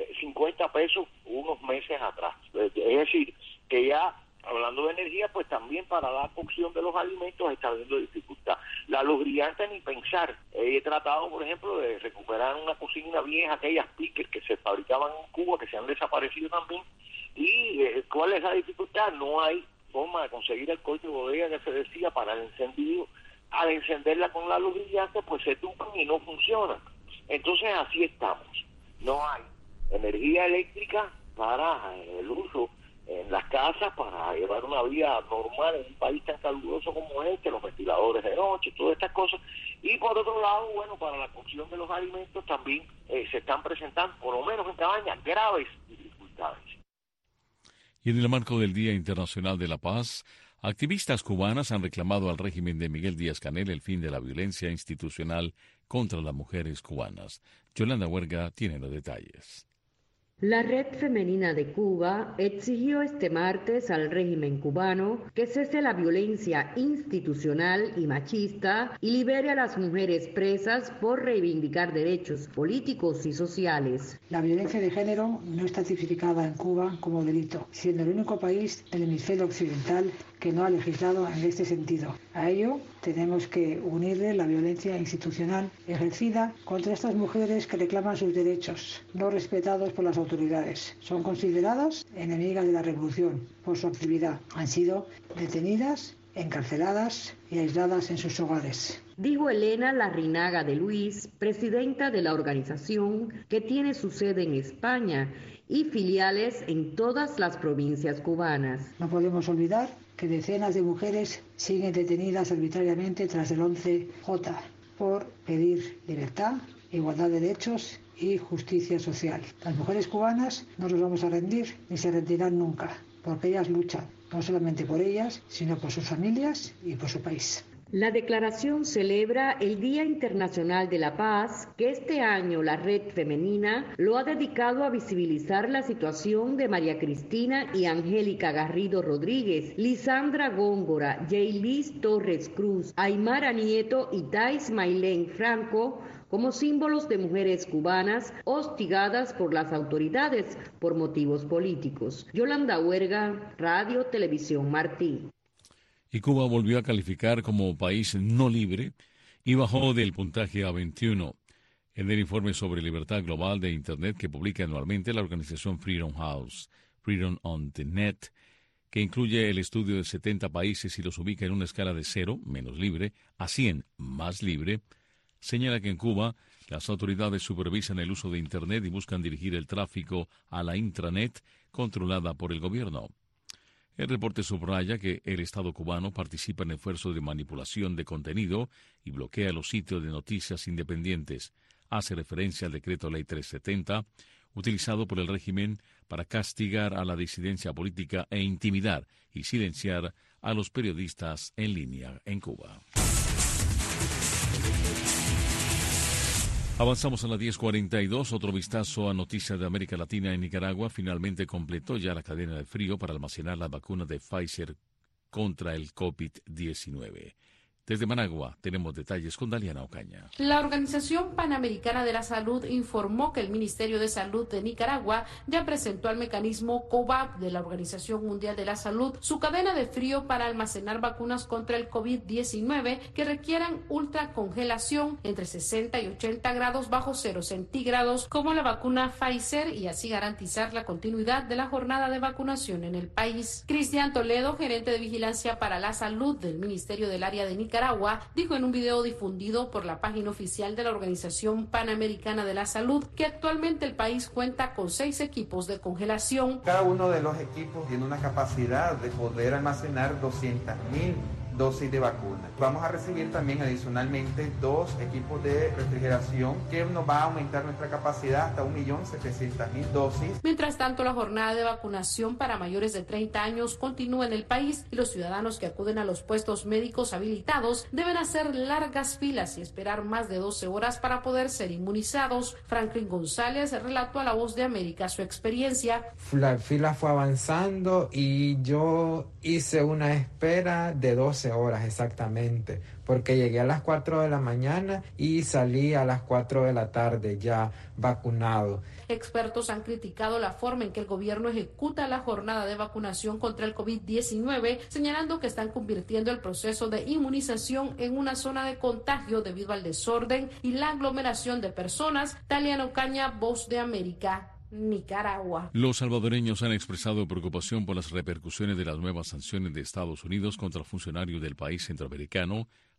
50 pesos unos meses atrás. Es decir, que ya, hablando de energía, pues también para la cocción de los alimentos está habiendo dificultad. La luz brillante ni pensar. He tratado, por ejemplo, de recuperar una cocina vieja, aquellas pickers que se fabricaban en Cuba, que se han desaparecido también. ¿Y cuál es la dificultad? No hay forma de conseguir alcohol de bodega que se decía para el encendido. Al encenderla con la luz brillante, pues se tupan y no funciona. Entonces así estamos. no hay energía eléctrica para el uso en las casas, para llevar una vida normal en un país tan caluroso como este, los ventiladores de noche, todas estas cosas. Y por otro lado, bueno, para la cocción de los alimentos también se están presentando, por lo menos en Cabaña, graves dificultades. Y en el marco del Día Internacional de la Paz, activistas cubanas han reclamado al régimen de Miguel Díaz-Canel el fin de la violencia institucional contra las mujeres cubanas. Yolanda Huerga tiene los detalles. La Red Femenina de Cuba exigió este martes al régimen cubano que cese la violencia institucional y machista y libere a las mujeres presas por reivindicar derechos políticos y sociales. La violencia de género no está tipificada en Cuba como delito, siendo el único país del hemisferio occidental que no ha legislado en este sentido. A ello tenemos que unirle la violencia institucional ejercida contra estas mujeres que reclaman sus derechos, no respetados por las autoridades. Son consideradas enemigas de la revolución por su actividad. Han sido detenidas, encarceladas y aisladas en sus hogares. Dijo Elena Larrinaga de Luis, presidenta de la organización que tiene su sede en España y filiales en todas las provincias cubanas. No podemos olvidar que decenas de mujeres siguen detenidas arbitrariamente tras el 11J por pedir libertad, igualdad de derechos y justicia social. Las mujeres cubanas no nos vamos a rendir ni se rendirán nunca, porque ellas luchan, no solamente por ellas, sino por sus familias y por su país. La declaración celebra el Día Internacional de la Paz, que este año la Red Femenina lo ha dedicado a visibilizar la situación de María Cristina y Angélica Garrido Rodríguez, Lisandra Góngora, Yeilis Torres Cruz, Aymara Nieto y Thais Mailén Franco como símbolos de mujeres cubanas hostigadas por las autoridades por motivos políticos. Yolanda Huerga, Radio Televisión Martí. Y Cuba volvió a calificar como país no libre y bajó del puntaje a 21. En el informe sobre libertad global de Internet que publica anualmente la organización Freedom House, Freedom on the Net, que incluye el estudio de 70 países y los ubica en una escala de 0, menos libre, a 100, más libre, señala que en Cuba las autoridades supervisan el uso de Internet y buscan dirigir el tráfico a la intranet controlada por el gobierno. El reporte subraya que el Estado cubano participa en esfuerzos de manipulación de contenido y bloquea los sitios de noticias independientes. Hace referencia al decreto Ley 370, utilizado por el régimen para castigar a la disidencia política e intimidar y silenciar a los periodistas en línea en Cuba. Avanzamos a las 10:42. Otro vistazo a noticias de América Latina. En Nicaragua finalmente completó ya la cadena de frío para almacenar la vacuna de Pfizer contra el COVID-19. Desde Managua tenemos detalles con Daliana Ocaña. La Organización Panamericana de la Salud informó que el Ministerio de Salud de Nicaragua ya presentó al mecanismo COVAX de la Organización Mundial de la Salud su cadena de frío para almacenar vacunas contra el COVID-19 que requieran ultracongelación entre 60 y 80 grados bajo 0 centígrados, como la vacuna Pfizer, y así garantizar la continuidad de la jornada de vacunación en el país. Cristian Toledo, gerente de Vigilancia para la Salud del Ministerio del Área de Nicaragua, dijo en un video difundido por la página oficial de la Organización Panamericana de la Salud que actualmente el país cuenta con 6 equipos de congelación. Cada uno de los equipos tiene una capacidad de poder almacenar 200,000 dosis de vacuna. Vamos a recibir también adicionalmente 2 equipos de refrigeración que nos va a aumentar nuestra capacidad hasta 1.700.000 dosis. Mientras tanto, la jornada de vacunación para mayores de 30 años continúa en el país y los ciudadanos que acuden a los puestos médicos habilitados deben hacer largas filas y esperar más de 12 horas para poder ser inmunizados. Franklin González relató a La Voz de América su experiencia. La fila fue avanzando y yo hice una espera de 12 horas exactamente, porque llegué a las 4 de la mañana y salí a las 4 de la tarde ya vacunado. Expertos han criticado la forma en que el gobierno ejecuta la jornada de vacunación contra el COVID-19, señalando que están convirtiendo el proceso de inmunización en una zona de contagio debido al desorden y la aglomeración de personas. Daliana Ocaña, Voz de América, Nicaragua. Los salvadoreños han expresado preocupación por las repercusiones de las nuevas sanciones de Estados Unidos contra funcionarios del país centroamericano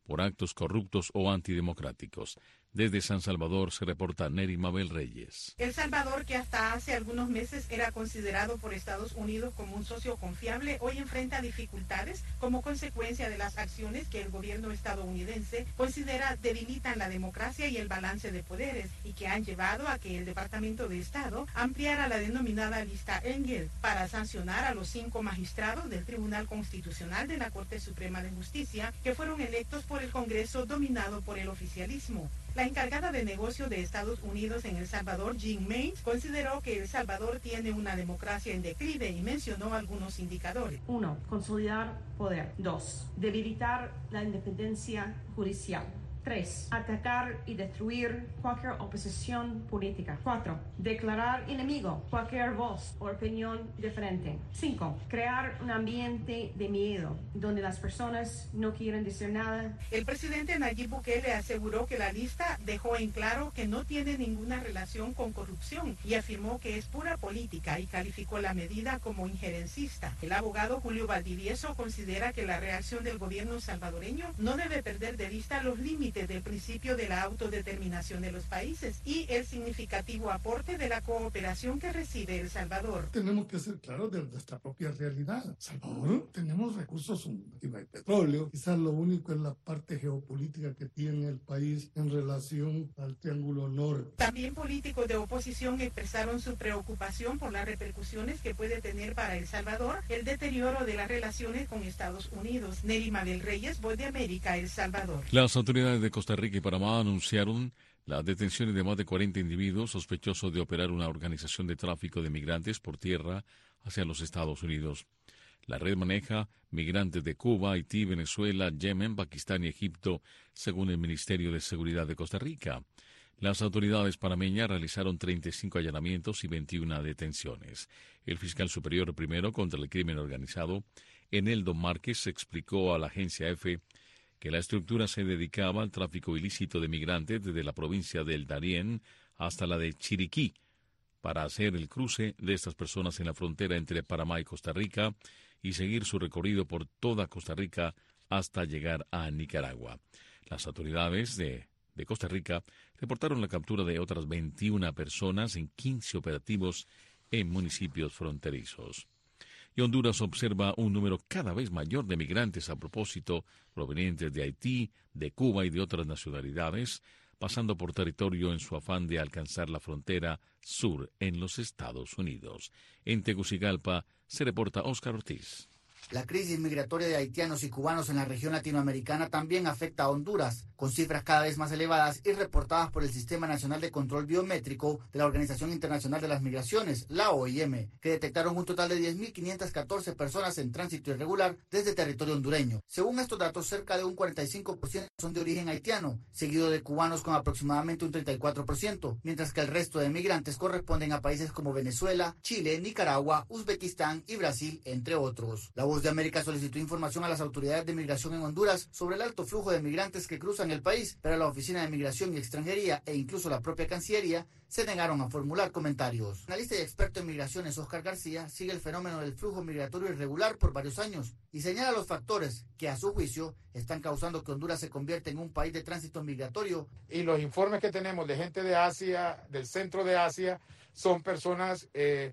por actos corruptos o antidemocráticos. Desde San Salvador se reporta Neri Mabel Reyes. El Salvador, que hasta hace algunos meses era considerado por Estados Unidos como un socio confiable, hoy enfrenta dificultades como consecuencia de las acciones que el gobierno estadounidense considera debilitan la democracia y el balance de poderes y que han llevado a que el Departamento de Estado ampliara la denominada lista Engel para sancionar a los 5 magistrados del Tribunal Constitucional de la Corte Suprema de Justicia que fueron electos por el Congreso dominado por el oficialismo. La encargada de negocio de Estados Unidos en El Salvador, Jean Maines, consideró que El Salvador tiene una democracia en declive y mencionó algunos indicadores. 1. Consolidar poder. 2. Debilitar la independencia judicial. 3. Atacar y destruir cualquier oposición política. 4. Declarar enemigo cualquier voz o opinión diferente. 5. Crear un ambiente de miedo donde las personas no quieren decir nada. El presidente Nayib Bukele aseguró que la lista dejó en claro que no tiene ninguna relación con corrupción y afirmó que es pura política y calificó la medida como injerencista. El abogado Julio Valdivieso considera que la reacción del gobierno salvadoreño no debe perder de vista los límites del principio de la autodeterminación de los países y el significativo aporte de la cooperación que recibe El Salvador. Tenemos que ser claros de nuestra propia realidad. Salvador, tenemos recursos, y petróleo, quizás lo único es la parte geopolítica que tiene el país en relación al Triángulo Norte. También políticos de oposición expresaron su preocupación por las repercusiones que puede tener para El Salvador el deterioro de las relaciones con Estados Unidos. Neri Mabel Reyes, Voz de América, El Salvador. Las autoridades de Costa Rica y Panamá anunciaron las detenciones de más de 40 individuos sospechosos de operar una organización de tráfico de migrantes por tierra hacia los Estados Unidos. La red maneja migrantes de Cuba, Haití, Venezuela, Yemen, Pakistán y Egipto, según el Ministerio de Seguridad de Costa Rica. Las autoridades panameñas realizaron 35 allanamientos y 21 detenciones. El fiscal superior primero contra el crimen organizado, Eneldo Márquez, explicó a la agencia EFE que la estructura se dedicaba al tráfico ilícito de migrantes desde la provincia del Darién hasta la de Chiriquí, para hacer el cruce de estas personas en la frontera entre Panamá y Costa Rica y seguir su recorrido por toda Costa Rica hasta llegar a Nicaragua. Las autoridades de Costa Rica reportaron la captura de otras 21 personas en 15 operativos en municipios fronterizos. Y Honduras observa un número cada vez mayor de migrantes a propósito provenientes de Haití, de Cuba y de otras nacionalidades, pasando por territorio en su afán de alcanzar la frontera sur en los Estados Unidos. En Tegucigalpa se reporta Óscar Ortiz. La crisis migratoria de haitianos y cubanos en la región latinoamericana también afecta a Honduras, con cifras cada vez más elevadas y reportadas por el Sistema Nacional de Control Biométrico de la Organización Internacional de las Migraciones, la OIM, que detectaron un total de 10.514 personas en tránsito irregular desde territorio hondureño. Según estos datos, cerca de un 45% son de origen haitiano, seguido de cubanos con aproximadamente un 34%, mientras que el resto de migrantes corresponden a países como Venezuela, Chile, Nicaragua, Uzbekistán y Brasil, entre otros. La Voz de América solicitó información a las autoridades de migración en Honduras sobre el alto flujo de migrantes que cruzan el país, pero la Oficina de Migración y Extranjería e incluso la propia Cancillería se negaron a formular comentarios. Analista y experto en migraciones Óscar García sigue el fenómeno del flujo migratorio irregular por varios años y señala los factores que, a su juicio, están causando que Honduras se convierta en un país de tránsito migratorio. Y los informes que tenemos de gente de Asia, del centro de Asia, son personas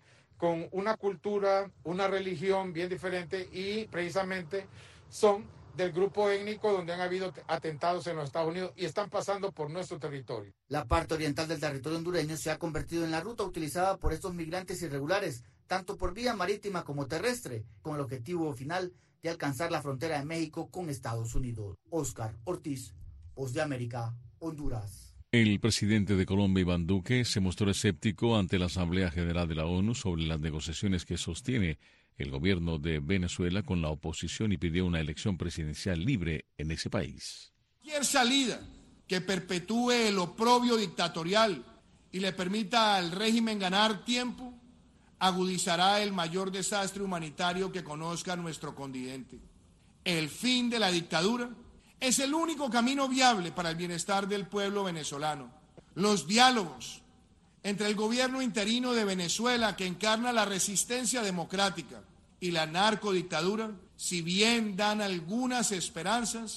con una cultura, una religión bien diferente y precisamente son del grupo étnico donde han habido atentados en los Estados Unidos y están pasando por nuestro territorio. La parte oriental del territorio hondureño se ha convertido en la ruta utilizada por estos migrantes irregulares, tanto por vía marítima como terrestre, con el objetivo final de alcanzar la frontera de México con Estados Unidos. Óscar Ortiz, Voz de América, Honduras. El presidente de Colombia, Iván Duque, se mostró escéptico ante la Asamblea General de la ONU sobre las negociaciones que sostiene el gobierno de Venezuela con la oposición y pidió una elección presidencial libre en ese país. Cualquier salida que perpetúe el oprobio dictatorial y le permita al régimen ganar tiempo, agudizará el mayor desastre humanitario que conozca nuestro continente. El fin de la dictadura es el único camino viable para el bienestar del pueblo venezolano. Los diálogos entre el gobierno interino de Venezuela, que encarna la resistencia democrática, y la narcodictadura, si bien dan algunas esperanzas,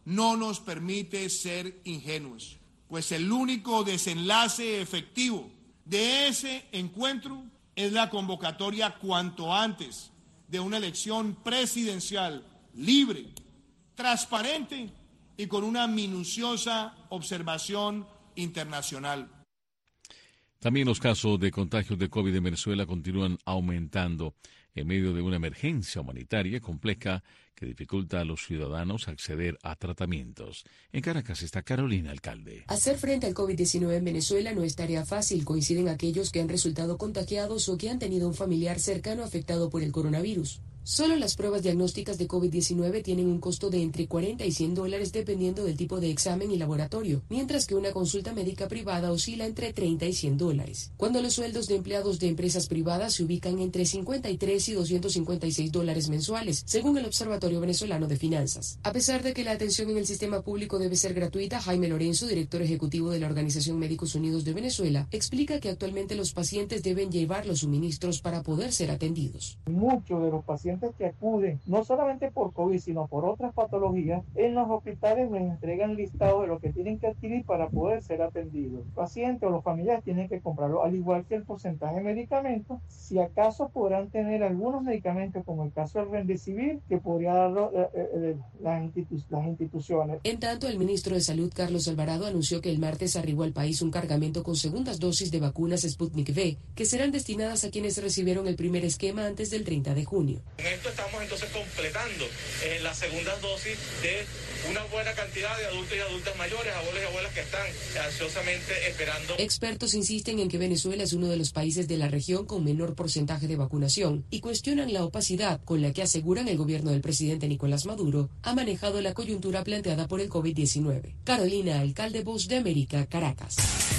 no nos permite ser ingenuos, pues el único desenlace efectivo de ese encuentro es la convocatoria cuanto antes de una elección presidencial libre, transparente y con una minuciosa observación internacional. También los casos de contagios de COVID en Venezuela continúan aumentando en medio de una emergencia humanitaria compleja que dificulta a los ciudadanos acceder a tratamientos. En Caracas está Carolina Alcalde. Hacer frente al COVID-19 en Venezuela no es tarea fácil, coinciden aquellos que han resultado contagiados o que han tenido un familiar cercano afectado por el coronavirus. Solo las pruebas diagnósticas de COVID-19 tienen un costo de entre $40 y $100 dependiendo del tipo de examen y laboratorio, mientras que una consulta médica privada oscila entre $30 y $100. Cuando los sueldos de empleados de empresas privadas se ubican entre $53 y $256 mensuales, según el Observatorio Venezolano de Finanzas. A pesar de que la atención en el sistema público debe ser gratuita, Jaime Lorenzo, director ejecutivo de la Organización Médicos Unidos de Venezuela, explica que actualmente los pacientes deben llevar los suministros para poder ser atendidos. Muchos de los pacientes que acuden, no solamente por COVID, sino por otras patologías, en los hospitales les entregan listados de lo que tienen que adquirir para poder ser atendidos. El paciente o los familiares tienen que comprarlo, al igual que el porcentaje de medicamentos. Si acaso podrán tener algunos medicamentos, como el caso del Remdesivir, que podría darlo las instituciones. En tanto, el ministro de Salud, Carlos Alvarado, anunció que el martes arribó al país un cargamento con segundas dosis de vacunas Sputnik V, que serán destinadas a quienes recibieron el primer esquema antes del 30 de junio. Con esto estamos entonces completando las segundas dosis de una buena cantidad de adultos y adultas mayores, abuelos y abuelas que están ansiosamente esperando. Expertos insisten en que Venezuela es uno de los países de la región con menor porcentaje de vacunación y cuestionan la opacidad con la que aseguran el gobierno del presidente Nicolás Maduro ha manejado la coyuntura planteada por el COVID-19. Carolina Alcalde, Voz de América, Caracas.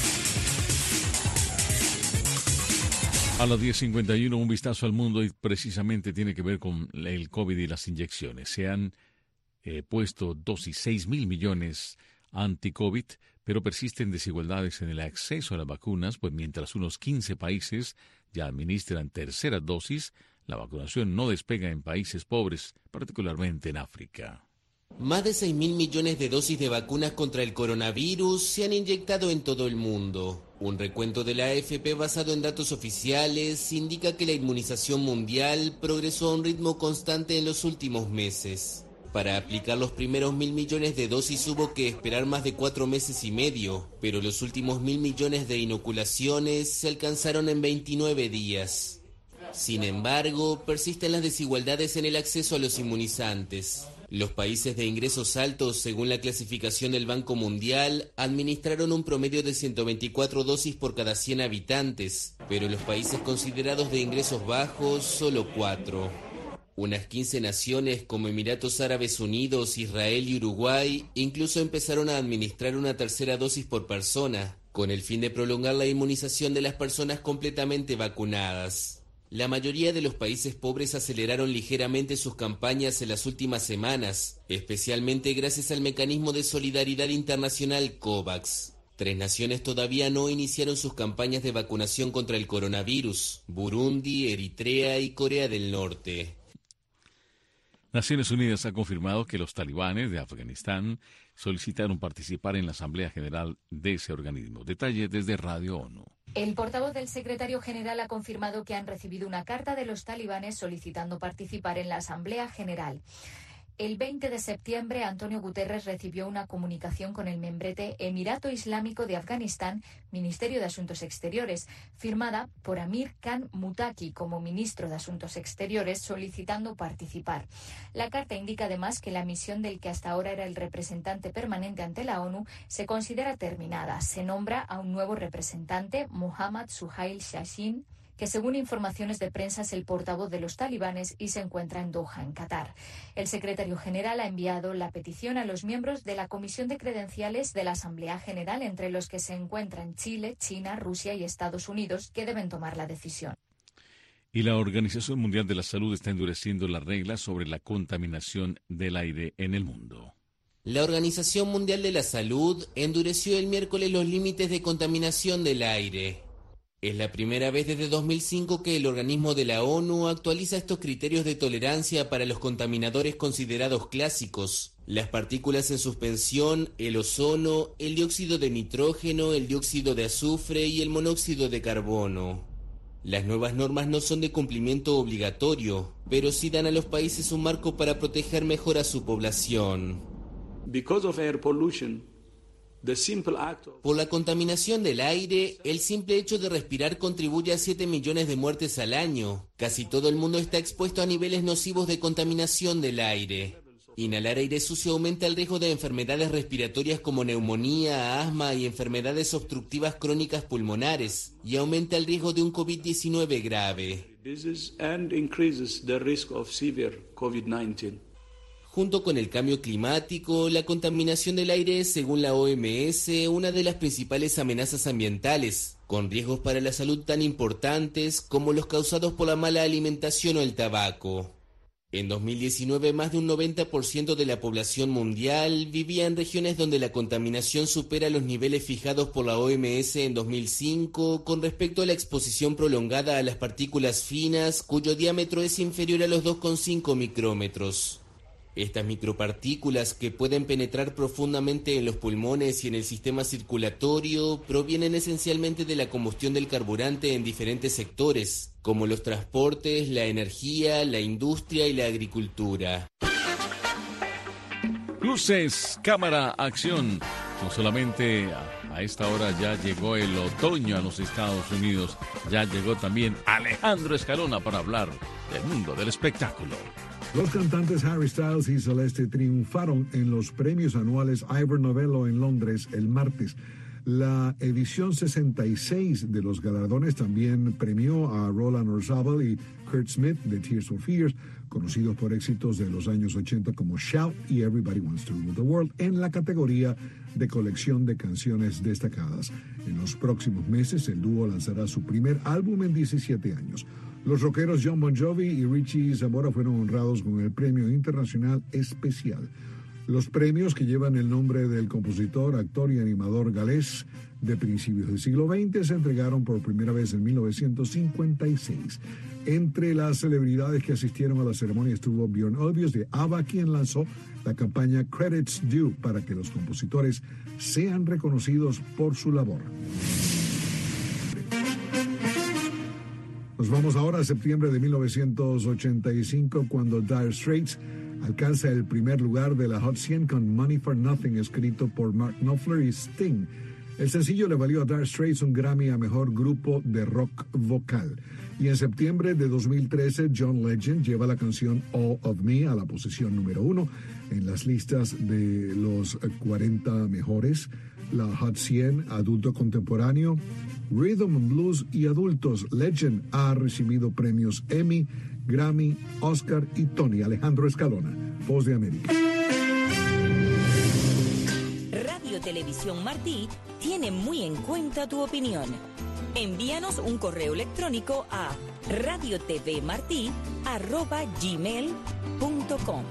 A las 10:51, un vistazo al mundo y precisamente tiene que ver con el COVID y las inyecciones. Se han puesto dosis 6.000 millones anti-COVID, pero persisten desigualdades en el acceso a las vacunas, pues mientras unos 15 países ya administran terceras dosis, la vacunación no despega en países pobres, particularmente en África. Más de 6.000 millones de dosis de vacunas contra el coronavirus se han inyectado en todo el mundo. Un recuento de la AFP basado en datos oficiales indica que la inmunización mundial progresó a un ritmo constante en los últimos meses. Para aplicar los primeros 1.000 millones de dosis hubo que esperar más de 4 meses y medio, pero los últimos 1.000 millones de inoculaciones se alcanzaron en 29 días. Sin embargo, persisten las desigualdades en el acceso a los inmunizantes. Los países de ingresos altos, según la clasificación del Banco Mundial, administraron un promedio de 124 dosis por cada 100 habitantes, pero los países considerados de ingresos bajos, solo 4. Unas 15 naciones como Emiratos Árabes Unidos, Israel y Uruguay incluso empezaron a administrar una tercera dosis por persona, con el fin de prolongar la inmunización de las personas completamente vacunadas. La mayoría de los países pobres aceleraron ligeramente sus campañas en las últimas semanas, especialmente gracias al mecanismo de solidaridad internacional COVAX. 3 naciones todavía no iniciaron sus campañas de vacunación contra el coronavirus: Burundi, Eritrea y Corea del Norte. Naciones Unidas ha confirmado que los talibanes de Afganistán solicitaron participar en la Asamblea General de ese organismo. Detalle desde Radio ONU. El portavoz del secretario general ha confirmado que han recibido una carta de los talibanes solicitando participar en la Asamblea General. El 20 de septiembre, Antonio Guterres recibió una comunicación con el membrete Emirato Islámico de Afganistán, Ministerio de Asuntos Exteriores, firmada por Amir Khan Muttaqi como ministro de Asuntos Exteriores, solicitando participar. La carta indica además que la misión del que hasta ahora era el representante permanente ante la ONU se considera terminada. Se nombra a un nuevo representante, Mohammad Suhail Shashin, que según informaciones de prensa es el portavoz de los talibanes y se encuentra en Doha, en Qatar. El secretario general ha enviado la petición a los miembros de la Comisión de Credenciales de la Asamblea General, entre los que se encuentran Chile, China, Rusia y Estados Unidos, que deben tomar la decisión. Y la Organización Mundial de la Salud está endureciendo las reglas sobre la contaminación del aire en el mundo. La Organización Mundial de la Salud endureció el miércoles los límites de contaminación del aire. Es la primera vez desde 2005 que el organismo de la ONU actualiza estos criterios de tolerancia para los contaminadores considerados clásicos: las partículas en suspensión, el ozono, el dióxido de nitrógeno, el dióxido de azufre y el monóxido de carbono. Las nuevas normas no son de cumplimiento obligatorio, pero sí dan a los países un marco para proteger mejor a su población. Por la contaminación del aire, el simple hecho de respirar contribuye a 7 millones de muertes al año. Casi todo el mundo está expuesto a niveles nocivos de contaminación del aire. Inhalar aire sucio aumenta el riesgo de enfermedades respiratorias como neumonía, asma y enfermedades obstructivas crónicas pulmonares, y aumenta el riesgo de un COVID-19 grave. Junto con el cambio climático, la contaminación del aire es, según la OMS, una de las principales amenazas ambientales, con riesgos para la salud tan importantes como los causados por la mala alimentación o el tabaco. En 2019, más de un 90% de la población mundial vivía en regiones donde la contaminación supera los niveles fijados por la OMS en 2005 con respecto a la exposición prolongada a las partículas finas, cuyo diámetro es inferior a los 2,5 micrómetros. Estas micropartículas, que pueden penetrar profundamente en los pulmones y en el sistema circulatorio, provienen esencialmente de la combustión del carburante en diferentes sectores, como los transportes, la energía, la industria y la agricultura. Luces, cámara, acción. No solamente a esta hora ya llegó el otoño a los Estados Unidos, ya llegó también Alejandro Escalona para hablar del mundo del espectáculo. Los cantantes Harry Styles y Celeste triunfaron en los premios anuales Ivor Novello en Londres el martes. La edición 66 de los galardones también premió a Roland Orzabal y Kurt Smith de Tears for Fears, conocidos por éxitos de los años 80 como Shout y Everybody Wants to Rule the World, en la categoría de colección de canciones destacadas. En los próximos meses, el dúo lanzará su primer álbum en 17 años. Los rockeros Jon Bon Jovi y Richie Sambora fueron honrados con el Premio Internacional Especial. Los premios, que llevan el nombre del compositor, actor y animador galés de principios del siglo XX, se entregaron por primera vez en 1956. Entre las celebridades que asistieron a la ceremonia estuvo Björn Ulvaeus de ABBA, quien lanzó la campaña Credits Due para que los compositores sean reconocidos por su labor. Nos vamos ahora a septiembre de 1985, cuando Dire Straits alcanza el primer lugar de la Hot 100 con Money for Nothing, escrito por Mark Knopfler y Sting. El sencillo le valió a Dire Straits un Grammy a Mejor Grupo de Rock Vocal. Y en septiembre de 2013, John Legend lleva la canción All of Me a la posición número 1 en las listas de los 40 mejores, la Hot 100 Adulto Contemporáneo, Rhythm and Blues y Adultos. Legend ha recibido premios Emmy, Grammy, Oscar y Tony. Alejandro Escalona, Voz de América. Radio Televisión Martí tiene muy en cuenta tu opinión. Envíanos un correo electrónico a radiotvmarti@gmail.com.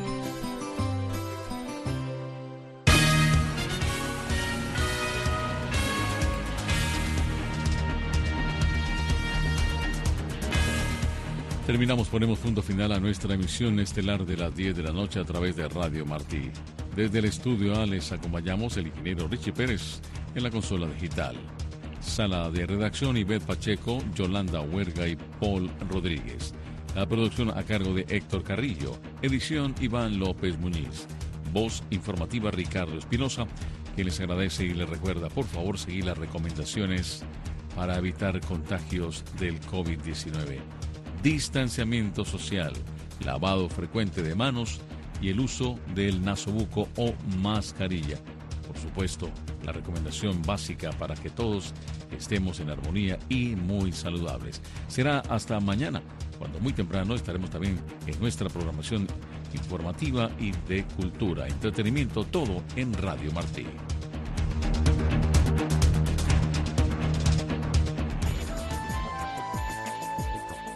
Terminamos, ponemos punto final a nuestra emisión estelar de las 10 de la noche a través de Radio Martí. Desde el estudio A les acompañamos el ingeniero Richie Pérez en la consola digital. Sala de redacción Ivette Pacheco, Yolanda Huerga y Paul Rodríguez. La producción a cargo de Héctor Carrillo. Edición Iván López Muñiz. Voz informativa Ricardo Espinosa, quien les agradece y les recuerda, por favor, seguir las recomendaciones para evitar contagios del COVID-19. Distanciamiento social, lavado frecuente de manos y el uso del nasobuco o mascarilla. Por supuesto, la recomendación básica para que todos estemos en armonía y muy saludables. Será hasta mañana, cuando muy temprano estaremos también en nuestra programación informativa y de cultura, entretenimiento, todo en Radio Martí.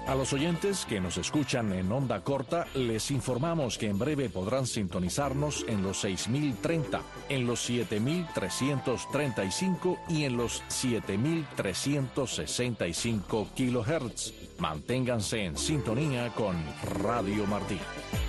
A los oyentes que nos escuchan en onda corta, les informamos que en breve podrán sintonizarnos en los 6030, en los 7335 y en los 7365 kilohertz. Manténganse en sintonía con Radio Martí.